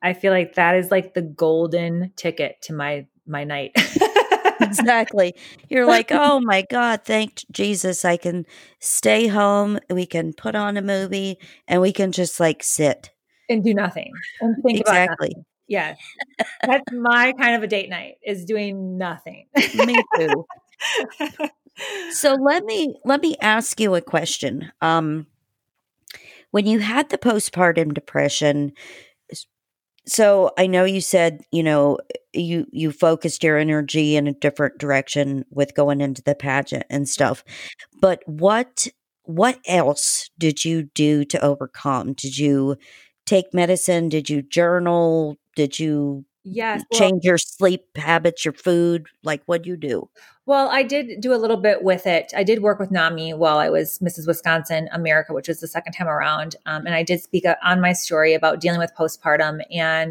I feel like that is like the golden ticket to my my night. Exactly. You're like, "Oh my God, thank Jesus I can stay home, we can put on a movie, and we can just, like, sit." And do nothing, and think about Exactly. nothing. Yes. That's my kind of a date night, is doing nothing. Me too. So let me let me ask you a question. Um, when you had the postpartum depression, s so I know you said, you know, you you focused your energy in a different direction with going into the pageant and stuff, but what what else did you do to overcome? Did you take medicine? Did you journal? Did you Yes, well change your sleep habits, your food? Like, what'd you do? Well, I did do a little bit with it. I did work with NAMI while I was Missus Wisconsin America, which was the second time around. Um, and I did speak uh, on my story about dealing with postpartum. And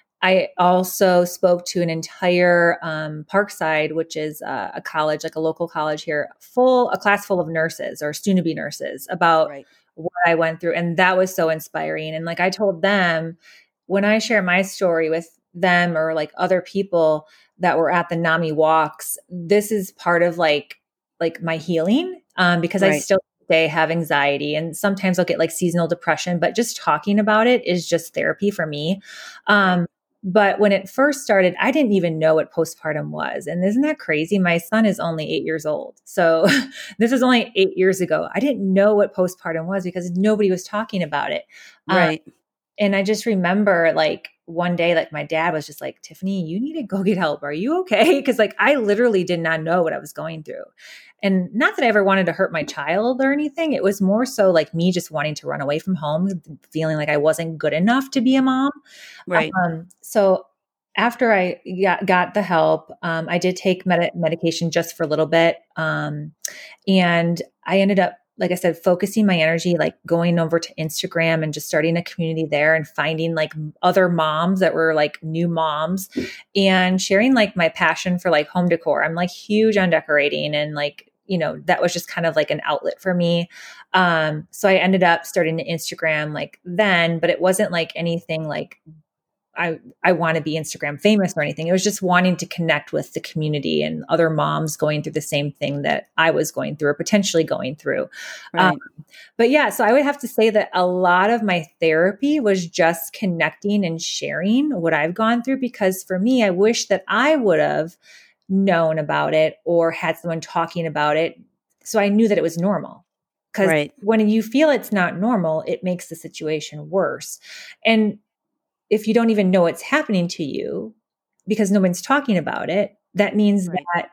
I also spoke to an entire um, Parkside, which is uh, a college, like a local college here, full, a class full of nurses or soon to be nurses about Right. what I went through. And that was so inspiring. And like I told them, when I share my story with them or like other people that were at the NAMI walks, this is part of like, like my healing um, because I Right. still today have anxiety and sometimes I'll get like seasonal depression, but just talking about it is just therapy for me. Right. Um, but when it first started, I didn't even know what postpartum was. And isn't that crazy? My son is only eight years old. So this was only eight years ago. I didn't know what postpartum was because nobody was talking about it. Um, Right. and I just remember like one day, like my dad was just like, Tiffany, you need to go get help. Are you okay? Because like I literally did not know what I was going through. And not that I ever wanted to hurt my child or anything. It was more so like me just wanting to run away from home, feeling like I wasn't good enough to be a mom. Right. Um, so after I got, got the help, um, I did take med- medication just for a little bit. Um, and I ended up, like I said, focusing my energy, like going over to Instagram and just starting a community there and finding like other moms that were like new moms and sharing like my passion for like home decor. I'm like huge on decorating and like, you know, that was just kind of like an outlet for me. Um, so I ended up starting an Instagram like then, but it wasn't like anything like I, I want to be Instagram famous or anything. It was just wanting to connect with the community and other moms going through the same thing that I was going through or potentially going through. Um, Right. but yeah, so I would have to say that a lot of my therapy was just connecting and sharing what I've gone through, because for me, I wish that I would have known about it or had someone talking about it. So I knew that it was normal. Because Right. when you feel it's not normal, it makes the situation worse. And if you don't even know it's happening to you because no one's talking about it, that means Right. that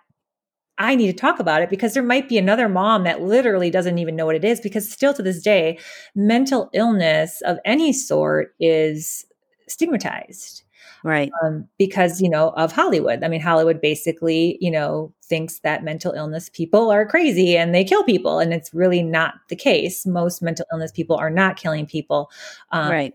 I need to talk about it because there might be another mom that literally doesn't even know what it is, because still to this day, mental illness of any sort is stigmatized Right. um, because, you know, of Hollywood. I mean, Hollywood basically, you know, thinks that mental illness people are crazy and they kill people. And it's really not the case. Most mental illness people are not killing people. Um, Right.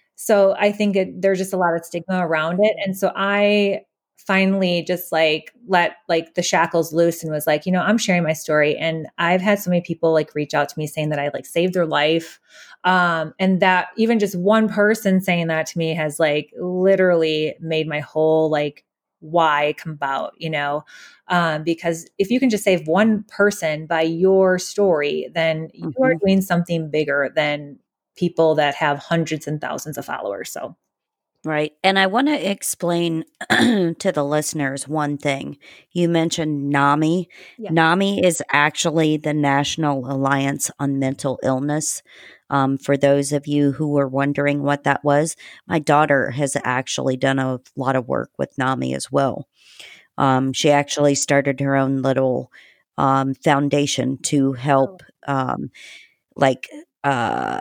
so I think it, there's just a lot of stigma around it. And so I finally just like let like the shackles loose and was like, you know, I'm sharing my story. And I've had so many people like reach out to me saying that I like saved their life. Um, and that even just one person saying that to me has like literally made my whole like why come about, you know, um, because if you can just save one person by your story, then you are Mhm. doing something bigger than people that have hundreds and thousands of followers. So, Right. And I want to explain to the listeners one thing. You mentioned NAMI. yeah. NAMI is actually the National Alliance on Mental Illness. Um, for those of you who were wondering what that was, my daughter has actually done a lot of work with NAMI as well. Um, she actually started her own little um, foundation to Oh, help, um, like, uh,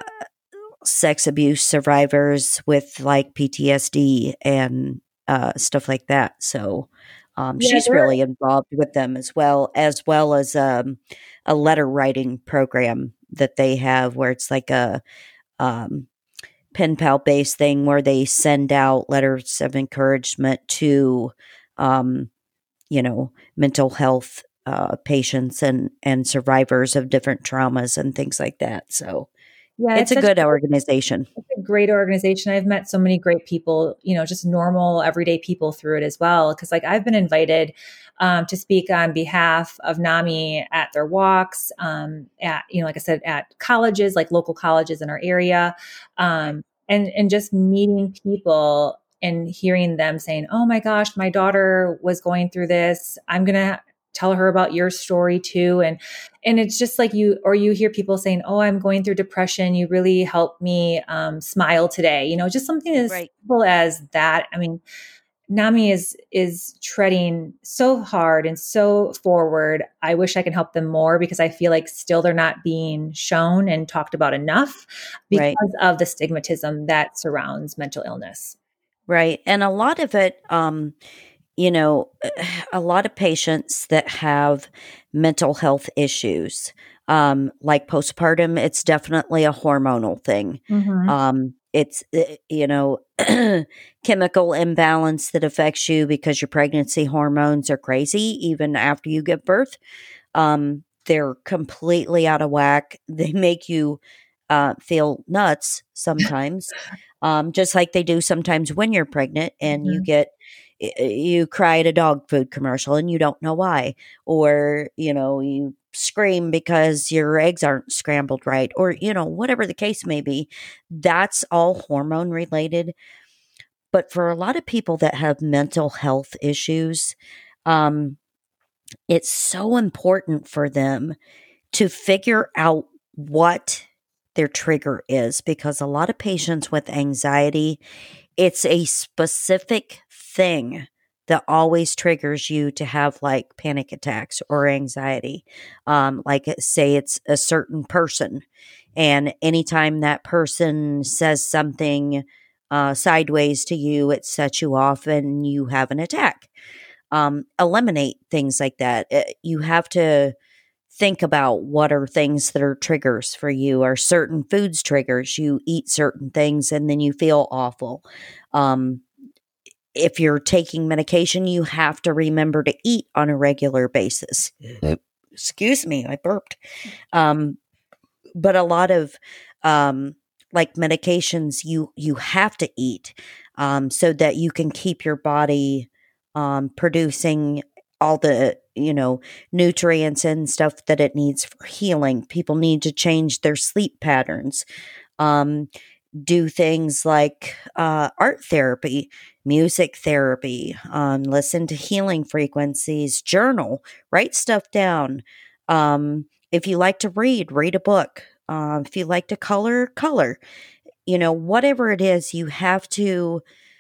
sex abuse survivors with like P T S D and uh, stuff like that. So um, yeah, she's there. really involved with them as well, as well as um, a letter writing program that they have where it's like a um, pen pal based thing where they send out letters of encouragement to, um, you know, mental health uh, patients and and survivors of different traumas and things like that. So Yeah, It's it's a such good organization. it's a great organization. I've met so many great people, you know, just normal everyday people through it as well. Cause like I've been invited um, to speak on behalf of NAMI at their walks, um, at, you know, like I said, at colleges, like local colleges in our area. Right. Um, and, and just meeting people and hearing them saying, oh my gosh, my daughter was going through this. I'm going to tell her about your story too. And and it's just like you, or you hear people saying, oh, I'm going through depression. You really helped me um, smile today. You know, just something as Right. simple as that. I mean, NAMI is is treading so hard and so forward. I wish I could help them more because I feel like still they're not being shown and talked about enough Right. because of the stigmatism that surrounds mental illness. Right. And a lot of it, um, you know, a lot of patients that have mental health issues, um, like postpartum, it's definitely a hormonal thing. Mm-hmm. Um, it's, uh, you know, chemical imbalance that affects you because your pregnancy hormones are crazy even after you give birth. Um, they're completely out of whack. They make you uh, feel nuts sometimes, um, just like they do sometimes when you're pregnant and you Mm-hmm. get you cry at a dog food commercial and you don't know why, or you know you scream because your eggs aren't scrambled right, or you know whatever the case may be. That's all hormone related. But for a lot of people that have mental health issues, um, it's so important for them to figure out what their trigger is, because a lot of patients with anxiety, it's a specific thing that always triggers you to have like panic attacks or anxiety. Um, like uh, say it's a certain person, and anytime that person says something uh, sideways to you, it sets you off and you have an attack. Um, eliminate things like that. Uh, You have to think about what are things that are triggers for you. Are certain foods triggers? You eat certain things and then you feel awful. Um, if you're taking medication, you have to remember to eat on a regular basis. Yep. Excuse me, I burped. Um, but a lot of um, like medications, you you have to eat um, so that you can keep your body um, producing all the you know nutrients and stuff that it needs for healing. People need to change their sleep patterns. Um, do things like uh, art therapy, music therapy, um, listen to healing frequencies, journal, write stuff down. Um, if you like to read, read a book. Uh, if you like to color, color. You know, whatever it is, you have to,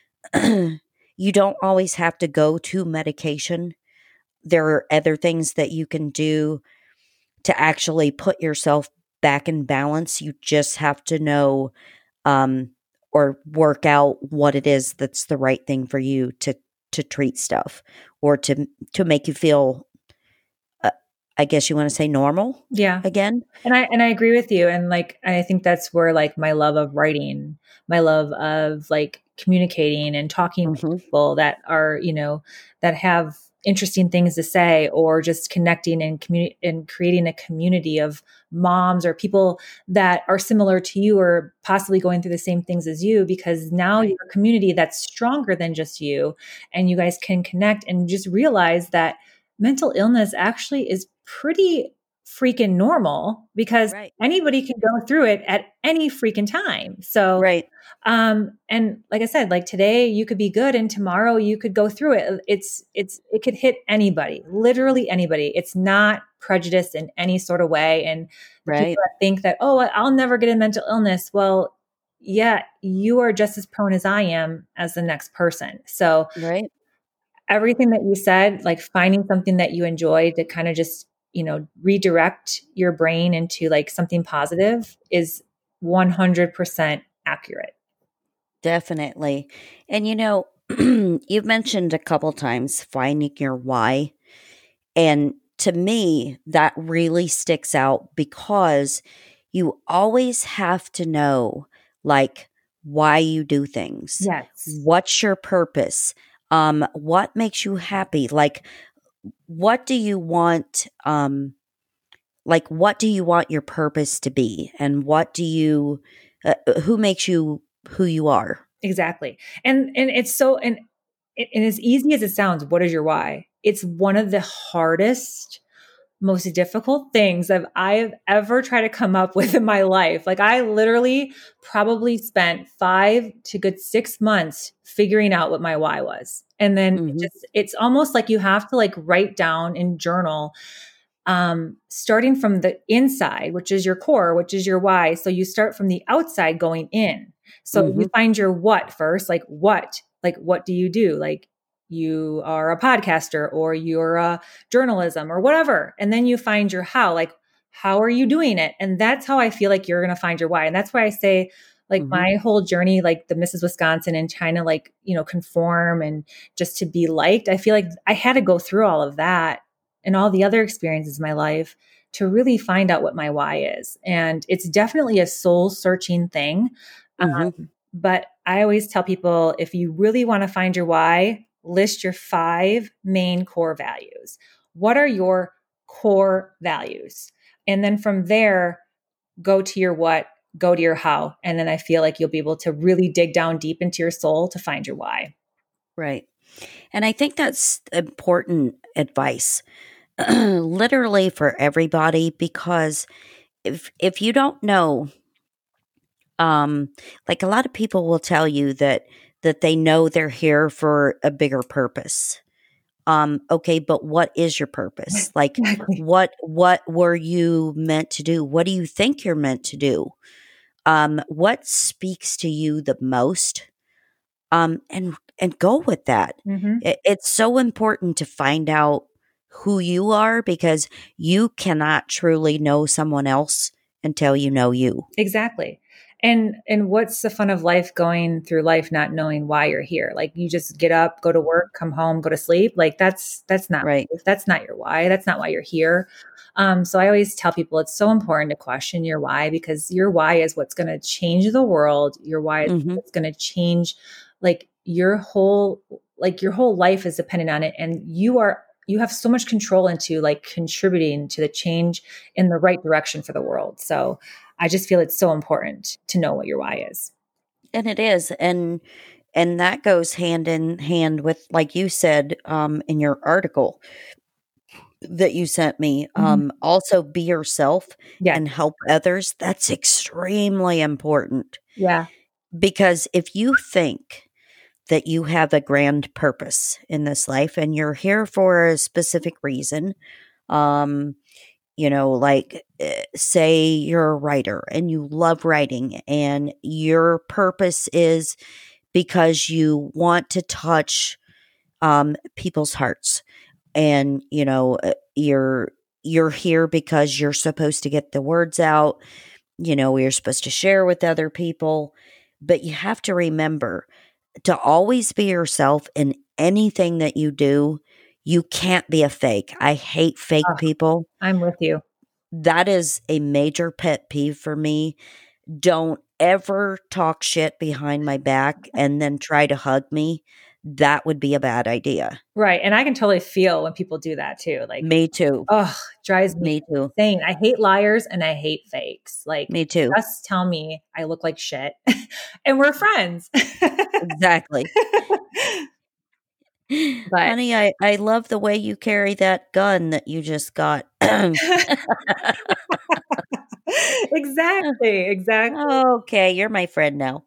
you don't always have to go to medication. There are other things that you can do to actually put yourself back in balance. You just have to know um, or work out what it is that's the right thing for you to to treat stuff or to to make you feel. Uh, I guess you want to say normal Yeah. again. And I and I agree with you. And like I think that's where like my love of writing, my love of like communicating and talking with Hmm. people that are, you know, that have interesting things to say, or just connecting and community and creating a community of moms or people that are similar to you or possibly going through the same things as you, because now Right. you're a community that's stronger than just you, and you guys can connect and just realize that mental illness actually is pretty freaking normal, because Right. anybody can go through it at any freaking time. So, Right. um, and like I said, like today you could be good and tomorrow you could go through it. It's, it's, it could hit anybody, literally anybody. It's not prejudice in any sort of way. And the people Right. that think that, oh, I'll never get a mental illness. Well, yeah, you are just as prone as I am as the next person. So Right. everything that you said, like finding something that you enjoy to kind of just, you know, redirect your brain into like something positive is one hundred percent accurate. Definitely. And you know, you've mentioned a couple times finding your why. And to me, that really sticks out because you always have to know, like, why you do things. Yes. What's your purpose? Um, what makes you happy? Like, what do you want? Um, like, what do you want your purpose to be? And what do you, uh, who makes you who you are? Exactly. And, and it's so, and, and as easy as it sounds, what is your why? It's one of the hardest, most difficult things that I've ever tried to come up with in my life. Like I literally probably spent five to good six months figuring out what my why was. And then it Mm-hmm. just, it's almost like you have to like write down and journal, um, starting from the inside, which is your core, which is your why. So you start from the outside going in. So Mm-hmm. you find your what first, like what, like what do you do? Like you are a podcaster or you're a journalism or whatever. And then you find your how, like how are you doing it? And that's how I feel like you're going to find your why. And that's why I say like Mm-hmm. my whole journey, like the Missus Wisconsin and trying to like, you know, conform and just to be liked. I feel like I had to go through all of that and all the other experiences in my life to really find out what my why is. And it's definitely a soul searching thing. Mm-hmm. Um, but I always tell people if you really want to find your why, list your five main core values. What are your core values? And then from there, go to your what, go to your how. And then I feel like you'll be able to really dig down deep into your soul to find your why. Right. And I think that's important advice, literally for everybody, because if if you don't know, um, like a lot of people will tell you that that they know they're here for a bigger purpose. Um, okay, but what is your purpose? Like, Exactly. what what were you meant to do? What do you think you're meant to do? Um, what speaks to you the most? Um, and and go with that. Mm-hmm. It, it's so important to find out who you are because you cannot truly know someone else until you know you. Exactly. And and what's the fun of life going through life not knowing why you're here? Like you just get up, go to work, come home, go to sleep. Like that's that's not Right. life. That's not your why. That's not why you're here. Um, so I always tell people it's so important to question your why because your why is what's going to change the world. Your why is Mm-hmm. what's going to change like your whole like your whole life is dependent on it, and you are you have so much control into like contributing to the change in the right direction for the world. So I just feel it's so important to know what your why is. And it is, and and that goes hand in hand with, like you said, um, in your article that you sent me. Mm-hmm. Um, also, be yourself Yeah. and help others. That's extremely important Yeah. because if you think that you have a grand purpose in this life and you're here for a specific reason, um, you know, like eh, say you're a writer and you love writing and your purpose is because you want to touch um, people's hearts and you know uh, you're you're here because you're supposed to get the words out, you know, you're supposed to share with other people, but you have to remember to always be yourself in anything that you do. You can't be a fake. I hate fake Oh, people. I'm with you. That is a major pet peeve for me. Don't ever talk shit behind my back and then try to hug me. That would be a bad idea. Right. And I can totally feel when people do that too. Like, Me too. oh, drives me Me too. insane. I hate liars and I hate fakes. Like, Me too. just tell me I look like shit and we're friends. Exactly. But Honey, I, I love the way you carry that gun that you just got. exactly. Exactly. Okay, you're my friend now.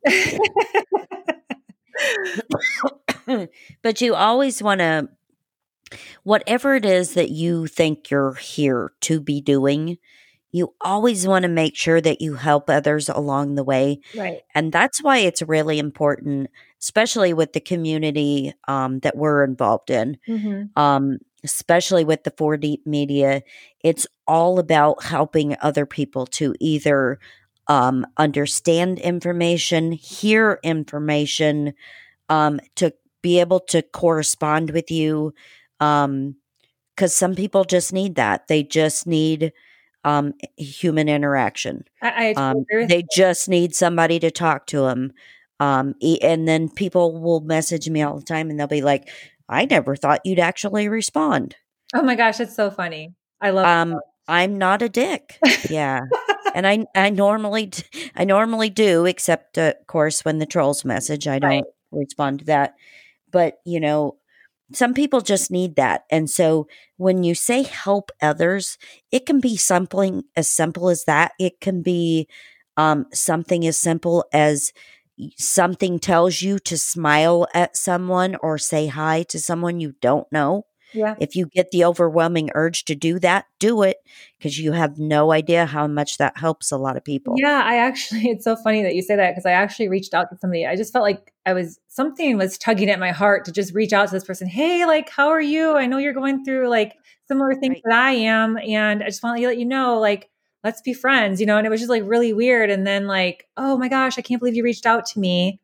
But you always want to, whatever it is that you think you're here to be doing, you always want to make sure that you help others along the way. Right. And that's why it's really important, especially with the community um, that we're involved in, Mm-hmm. um, especially with the four Deep Media. It's all about helping other people to either um, understand information, hear information, um, to be able to correspond with you. Um, because some people just need that. They just need um, human interaction. I, I totally Um, agree with they just need somebody to talk to them. Um, e- and then people will message me all the time and they'll be like, I never thought you'd actually respond. Oh my gosh, that's so funny. I love Um, that. I'm not a dick. Yeah. And I I normally d I normally do, except, uh, of course, when the trolls message, I Right. don't respond to that. But, you know, some people just need that. And so when you say help others, it can be something as simple as that. It can be um, something as simple as y- something tells you to smile at someone or say hi to someone you don't know. Yeah. If you get the overwhelming urge to do that, do it because you have no idea how much that helps a lot of people. Yeah, I actually, it's so funny that you say that because I actually reached out to somebody. I just felt like I was, something was tugging at my heart to just reach out to this person. Hey, like, how are you? I know you're going through like similar things Right. that I am. And I just want to let you know, like, let's be friends, you know? And it was just like really weird. And then like, oh my gosh, I can't believe you reached out to me.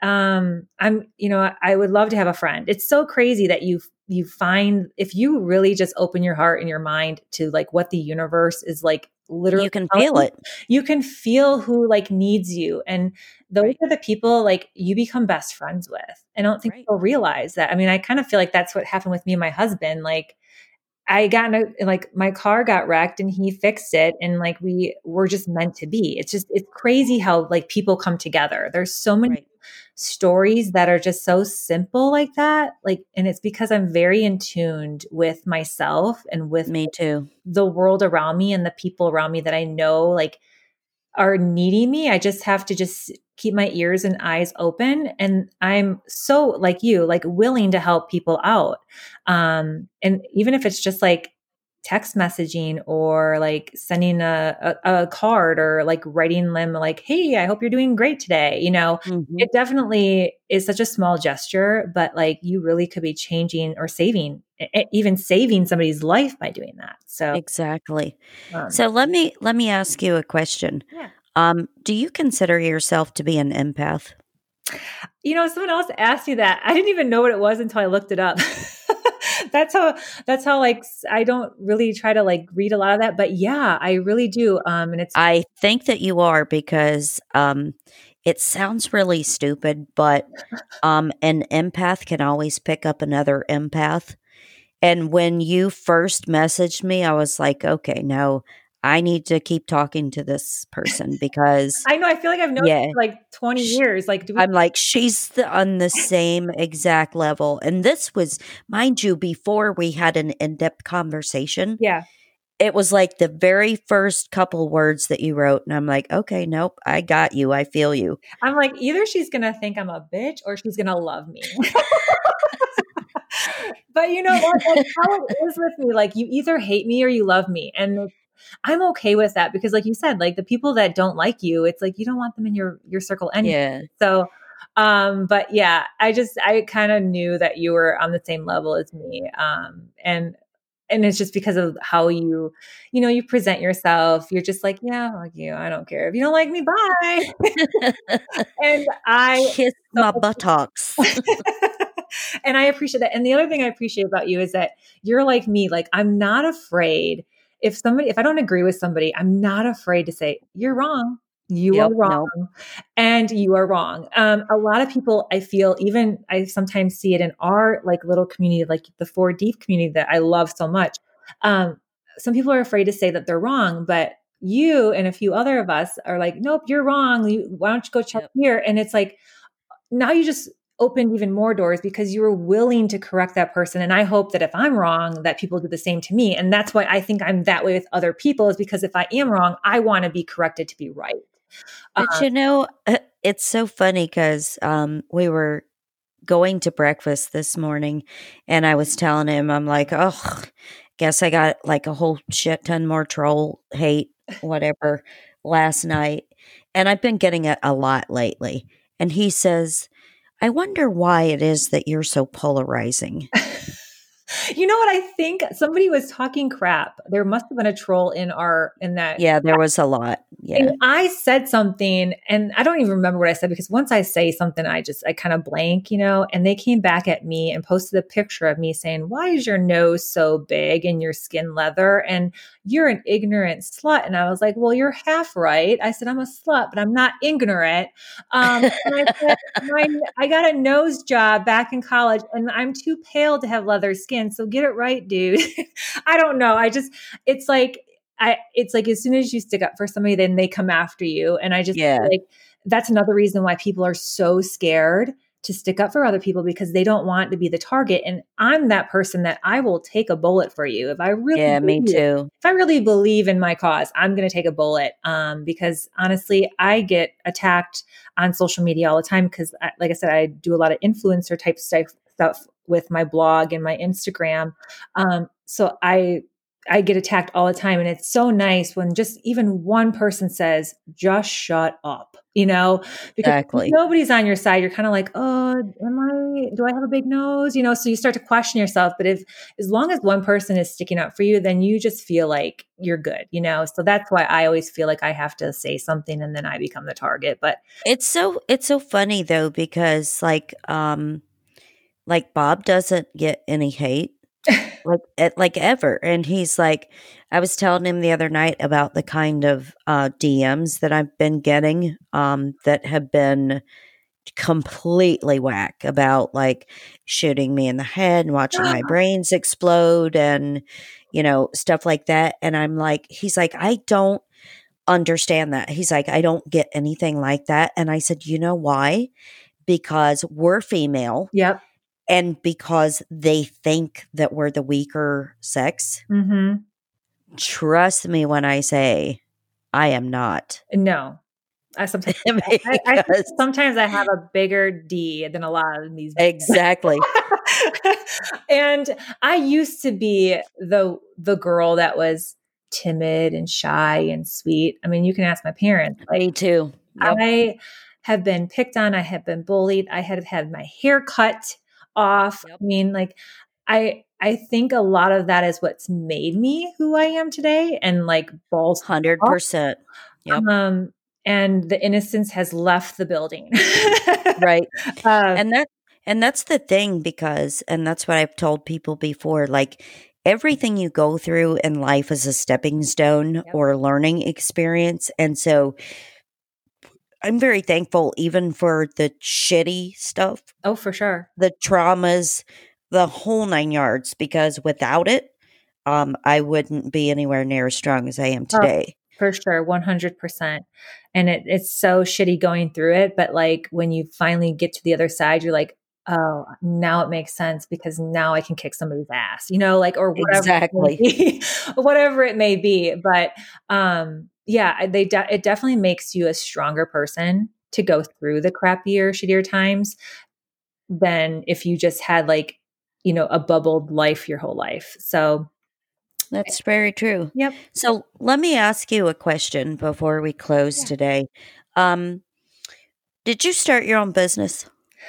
Um, I'm, you know, I would love to have a friend. It's so crazy that you, you find if you really just open your heart and your mind to like what the universe is like literally You can telling feel you, it. you can feel who like needs you. And those Right. are the people like you become best friends with. I don't think Right. people realize that. I mean, I kind of feel like that's what happened with me and my husband. Like I got in a, like my car got wrecked and he fixed it and like we were just meant to be. It's just it's crazy how like people come together. There's so many Right. stories that are just so simple like that. Like and it's because I'm very in tuned with myself and with Me too. the world around me and the people around me that I know like are needing me. I just have to just keep my ears and eyes open. And I'm so like you, like willing to help people out. Um, and even if it's just like text messaging or like sending a, a, a card or like writing them like, hey, I hope you're doing great today. You know, Mhm. it definitely is such a small gesture, but like you really could be changing or saving, e- e- even saving somebody's life by doing that. So, Exactly. um, So let me let me ask you a question. yeah. Um, do you consider yourself to be an empath? You know, someone else asked me that. I didn't even know what it was until I looked it up. that's how that's how like s- I don't really try to like read a lot of that, but yeah, I really do. Um and it's I think that you are because um, it sounds really stupid, but um, an empath can always pick up another empath. And when you first messaged me, I was like, okay, no, I need to keep talking to this person because, I know I feel like I've known yeah, for like twenty sh- years. Like do we I'm like, she's the, on the same exact level. And this was, mind you, before we had an in depth conversation. yeah. It was like the very first couple words that you wrote. And I'm like, okay, nope, I got you. I feel you. I'm like either she's going to think I'm a bitch or she's going to love me. But you know what? That's how it is with me. Like you either hate me or you love me. And I'm okay with that because like you said, like the people that don't like you, it's like you don't want them in your your circle anyway. Yeah. So um but yeah, I just I kind of knew that you were on the same level as me. Um and and it's just because of how you you know you present yourself. You're just like, yeah, like you, I don't care. If you don't like me, bye. And I Kiss my buttocks. and I appreciate that. And the other thing I appreciate about you is that you're like me. Like I'm not afraid if somebody, if I don't agree with somebody, I'm not afraid to say, you're wrong. You are Yep. wrong. Nope. And you are wrong. Um, a lot of people, I feel, even I sometimes see it in our like little community, like the Four Deep community that I love so much. Um, some people are afraid to say that they're wrong, but you and a few other of us are like, nope, you're wrong. You, why don't you go check Yep. here? And it's like, now you just opened even more doors because you were willing to correct that person. And I hope that if I'm wrong, that people do the same to me. And that's why I think I'm that way with other people is because if I am wrong, I want to be corrected to be right. But Uh, you know, uh, it's so funny because um, we were going to breakfast this morning and I was telling him, I'm like, oh, guess I got like a whole shit ton more troll hate, whatever, last night. And I've been getting it a lot lately. And he says, I wonder why it is that you're so polarizing. you know what? I think somebody was talking crap. There must have been a troll in our, in that. Yeah, there was a lot. Yeah. And I said something, and I don't even remember what I said because once I say something, I just, I kind of blank, you know, and they came back at me and posted a picture of me saying, why is your nose so big and your skin leather? And you're an ignorant slut. And I was like, well, you're half right. I said, I'm a slut, but I'm not ignorant. Um, and I said, my, I got a nose job back in college and I'm too pale to have leather skin. So get it right, dude. I don't know. I just, it's like, I, it's like, as soon as you stick up for somebody, then they come after you. And I just feel Yeah. like that's another reason why people are so scared to stick up for other people, because they don't want to be the target. And I'm that person that I will take a bullet for you. If I really Yeah, me believe, too. if I really believe in my cause, I'm going to take a bullet. Um, because honestly, I get attacked on social media all the time. Cause I, like I said, I do a lot of influencer type stuff, stuff with my blog and my Instagram. Um, so I, I get attacked all the time. And it's so nice when just even one person says, just shut up, you know, because Exactly. nobody's on your side. You're kind of like, oh, am I, do I have a big nose? You know, so you start to question yourself. But if, as long as one person is sticking up for you, then you just feel like you're good, you know? So that's why I always feel like I have to say something and then I become the target. But It's so it's so funny though, because like um like Bob doesn't get any hate. Like eh, like ever. And he's like, I was telling him the other night about the kind of uh D Ms that I've been getting um that have been completely whack, about like shooting me in the head and watching my brains explode and you know stuff like that. And I'm like, he's like, I don't understand that. He's like, I don't get anything like that. And I said, you know why? Because we're female, yep. and because they think that we're the weaker sex. Mm-hmm. Trust me when I say I am not. No. I sometimes, I, I think Because sometimes I have a bigger D than a lot of these. exactly. And I used to be the the girl that was timid and shy and sweet. I mean, you can ask my parents. Like, Me too. Yep. I have been picked on. I have been bullied. I have had my hair cut off. Yep. I mean, like, I I think a lot of that is what's made me who I am today, and like balls one hundred percent. Yep. um, and the innocence has left the building. Right. um, And that and that's the thing, because and that's what I've told people before, like everything you go through in life is a stepping stone Yep. or a learning experience. And so I'm very thankful even for the shitty stuff, oh, for sure. the traumas, the whole nine yards, because without it, um, I wouldn't be anywhere near as strong as I am Oh, today. for sure, one hundred percent. And it, it's so shitty going through it. But like when you finally get to the other side, you're like, oh, now it makes sense, because now I can kick somebody's ass, you know, like, or whatever, it may Exactly. be, whatever it may be. But um, yeah, they de- it definitely makes you a stronger person to go through the crappier, shittier times than if you just had like, you know, a bubbled life your whole life. So, That's very true. yep. So let me ask you a question before we close Yeah. today. Um, did you start your own business?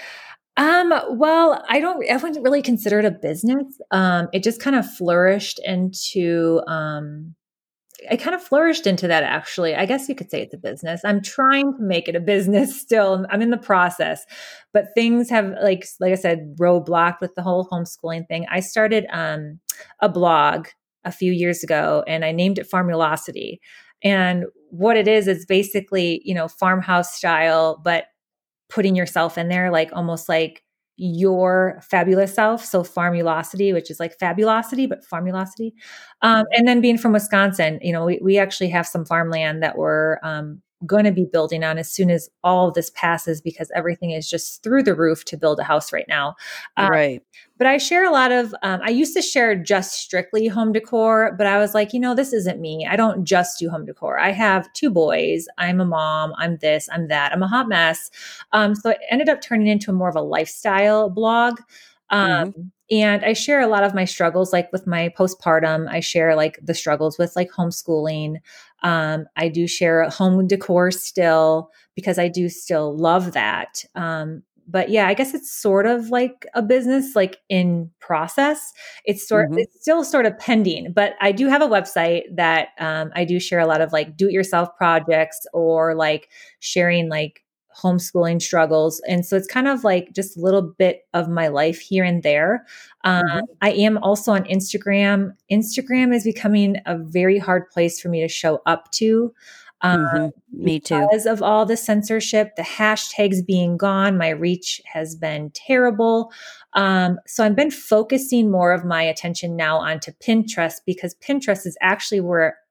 Um, well, I don't, I wouldn't really consider it a business. Um, it just kind of flourished into, um, I kind of flourished into that actually. I guess you could say it's a business. I'm trying to make it a business still. I'm in the process, but things have like, like I said, roadblocked with the whole homeschooling thing. I started, um, a blog a few years ago and I named it Farmulosity. And what it is, is basically, you know, farmhouse style, but putting yourself in there, like almost like your fabulous self. So Farmulosity, which is like fabulosity, but Farmulosity. Um, and then being from Wisconsin, you know, we, we actually have some farmland that we're um, going to be building on as soon as all of this passes, because everything is just through the roof to build a house right now. Um, Right. but I share a lot of, um, I used to share just strictly home decor, but I was like, you know, this isn't me. I don't just do home decor. I have two boys. I'm a mom. I'm this, I'm that. I'm a hot mess. Um, so it ended up turning into more of a lifestyle blog. Um, Mm-hmm. and I share a lot of my struggles, like with my postpartum. I share like the struggles with like homeschooling. Um, I do share home decor still, because I do still love that. Um, but yeah, I guess it's sort of like a business, like in process. It's sort, Mm-hmm. it's still sort of pending, but I do have a website that um, I do share a lot of like do-it-yourself projects, or like sharing like homeschooling struggles. And so it's kind of like just a little bit of my life here and there. Um, Mm-hmm. I am also on Instagram. Instagram is becoming a very hard place for me to show up to. Um, Mm-hmm. Me too. because of all the censorship, the hashtags being gone, my reach has been terrible. Um, so I've been focusing more of my attention now onto Pinterest, because Pinterest is actually where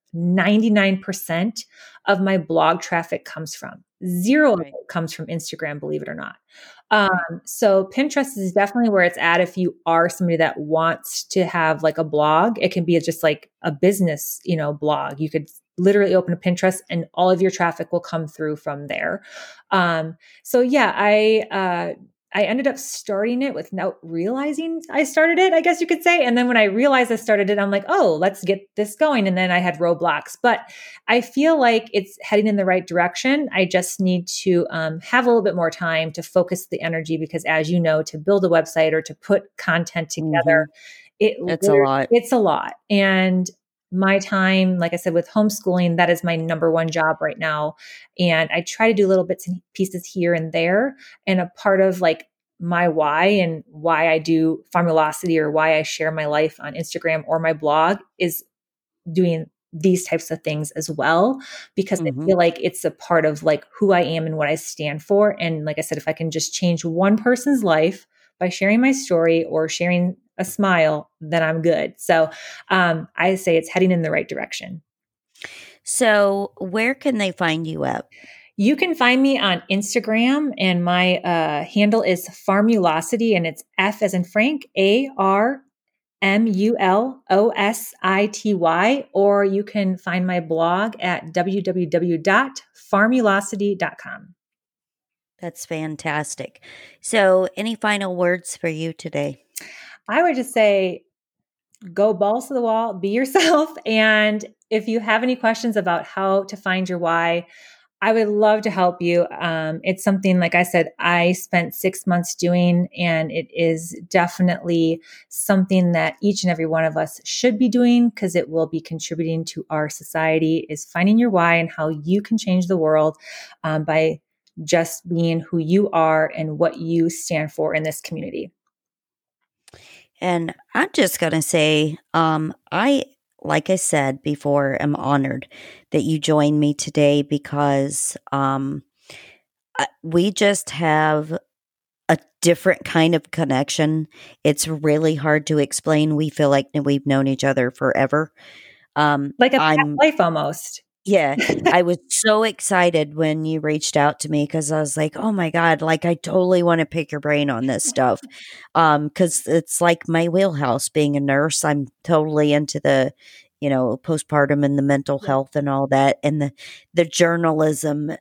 ninety-nine percent of my blog traffic comes from. Zero of Right. it comes from Instagram, believe it or not. Um, Right. so Pinterest is definitely where it's at. If you are somebody that wants to have like a blog, it can be just like a business, you know, blog. You could literally open a Pinterest and all of your traffic will come through from there. Um, so yeah, I, uh, I ended up starting it without realizing I started it, I guess you could say. And then when I realized I started it, I'm like, oh, let's get this going. And then I had roadblocks, but I feel like it's heading in the right direction. I just need to um, have a little bit more time to focus the energy because, as you know, to build a website or to put content together, Mm-hmm. it It's a lot. it's a lot. And my time, like I said, with homeschooling, that is my number one job right now. And I try to do little bits and pieces here and there. And a part of like my why and why I do Farmulosity or why I share my life on Instagram or my blog is doing these types of things as well, because I Mm-hmm. feel like it's a part of like who I am and what I stand for. And like I said, if I can just change one person's life by sharing my story or sharing a smile, then I'm good. So um, I say it's heading in the right direction. So where can they find you at? You can find me on Instagram, and my uh, handle is Farmulosity, and it's F as in Frank, A R M U L O S I T Y, or you can find my blog at w w w dot farmulosity dot com. That's fantastic. So any final words for you today? I would just say, go balls to the wall, be yourself. And if you have any questions about how to find your why, I would love to help you. Um, it's something, like I said, I spent six months doing, and it is definitely something that each and every one of us should be doing because it will be contributing to our society, is finding your why and how you can change the world um, by just being who you are and what you stand for in this community. And I'm just going to say, um, I, like I said before, am honored that you joined me today because um, I, we just have a different kind of connection. It's really hard to explain. We feel like we've known each other forever. Um, Like a past I'm life almost. Yeah, I was so excited when you reached out to me because I was like, "Oh my god, like I totally want to pick your brain on this stuff." Um, because it's like my wheelhouse being a nurse. I'm totally into the, you know, postpartum and the mental Yeah. health and all that and the the journalism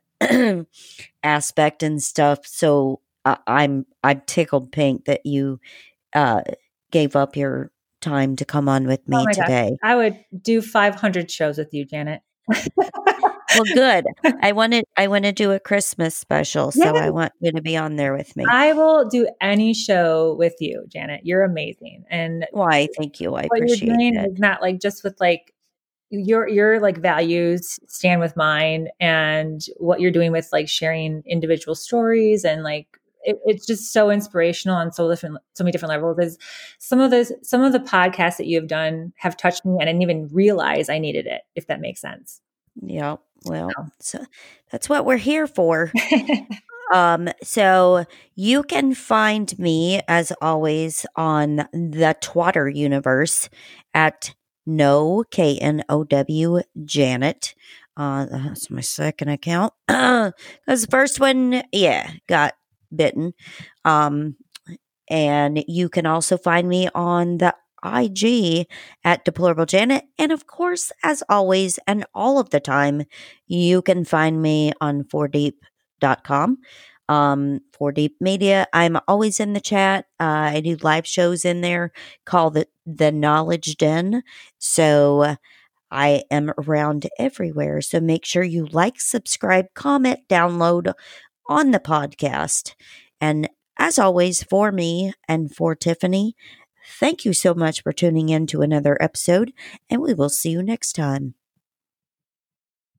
aspect and stuff. So I, I'm I'm tickled pink that you uh gave up your time to come on with Oh me my gosh. today. I would do five hundred shows with you, Janet. Well, good. I wanted I wanna do a Christmas special, Yeah. so I want you to be on there with me. I will do any show with you, Janet. You're amazing. And Why, thank you. I what you're appreciate doing that. is not like just with like your your like values stand with mine, and what you're doing with like sharing individual stories and like it, it's just so inspirational on so different so many different levels. Is some of those some of the podcasts that you have done have touched me and I didn't even realize I needed it, if that makes sense. Yeah. Well, So. so that's what we're here for. Um, so you can find me as always on the Twatter universe at no K N O W Janet. Uh, that's my second account. Because the first one, yeah, got bitten. Um, and you can also find me on the I G at Deplorable Janet. And of course, as always, and all of the time, you can find me on four deep dot com. Um, four Deep Media. I'm always in the chat. Uh, I do live shows in there called the, the Knowledge Den. So I am around everywhere. So make sure you like, subscribe, comment, download on the podcast. And as always, for me and for Tiffany, thank you so much for tuning in to another episode, and we will see you next time.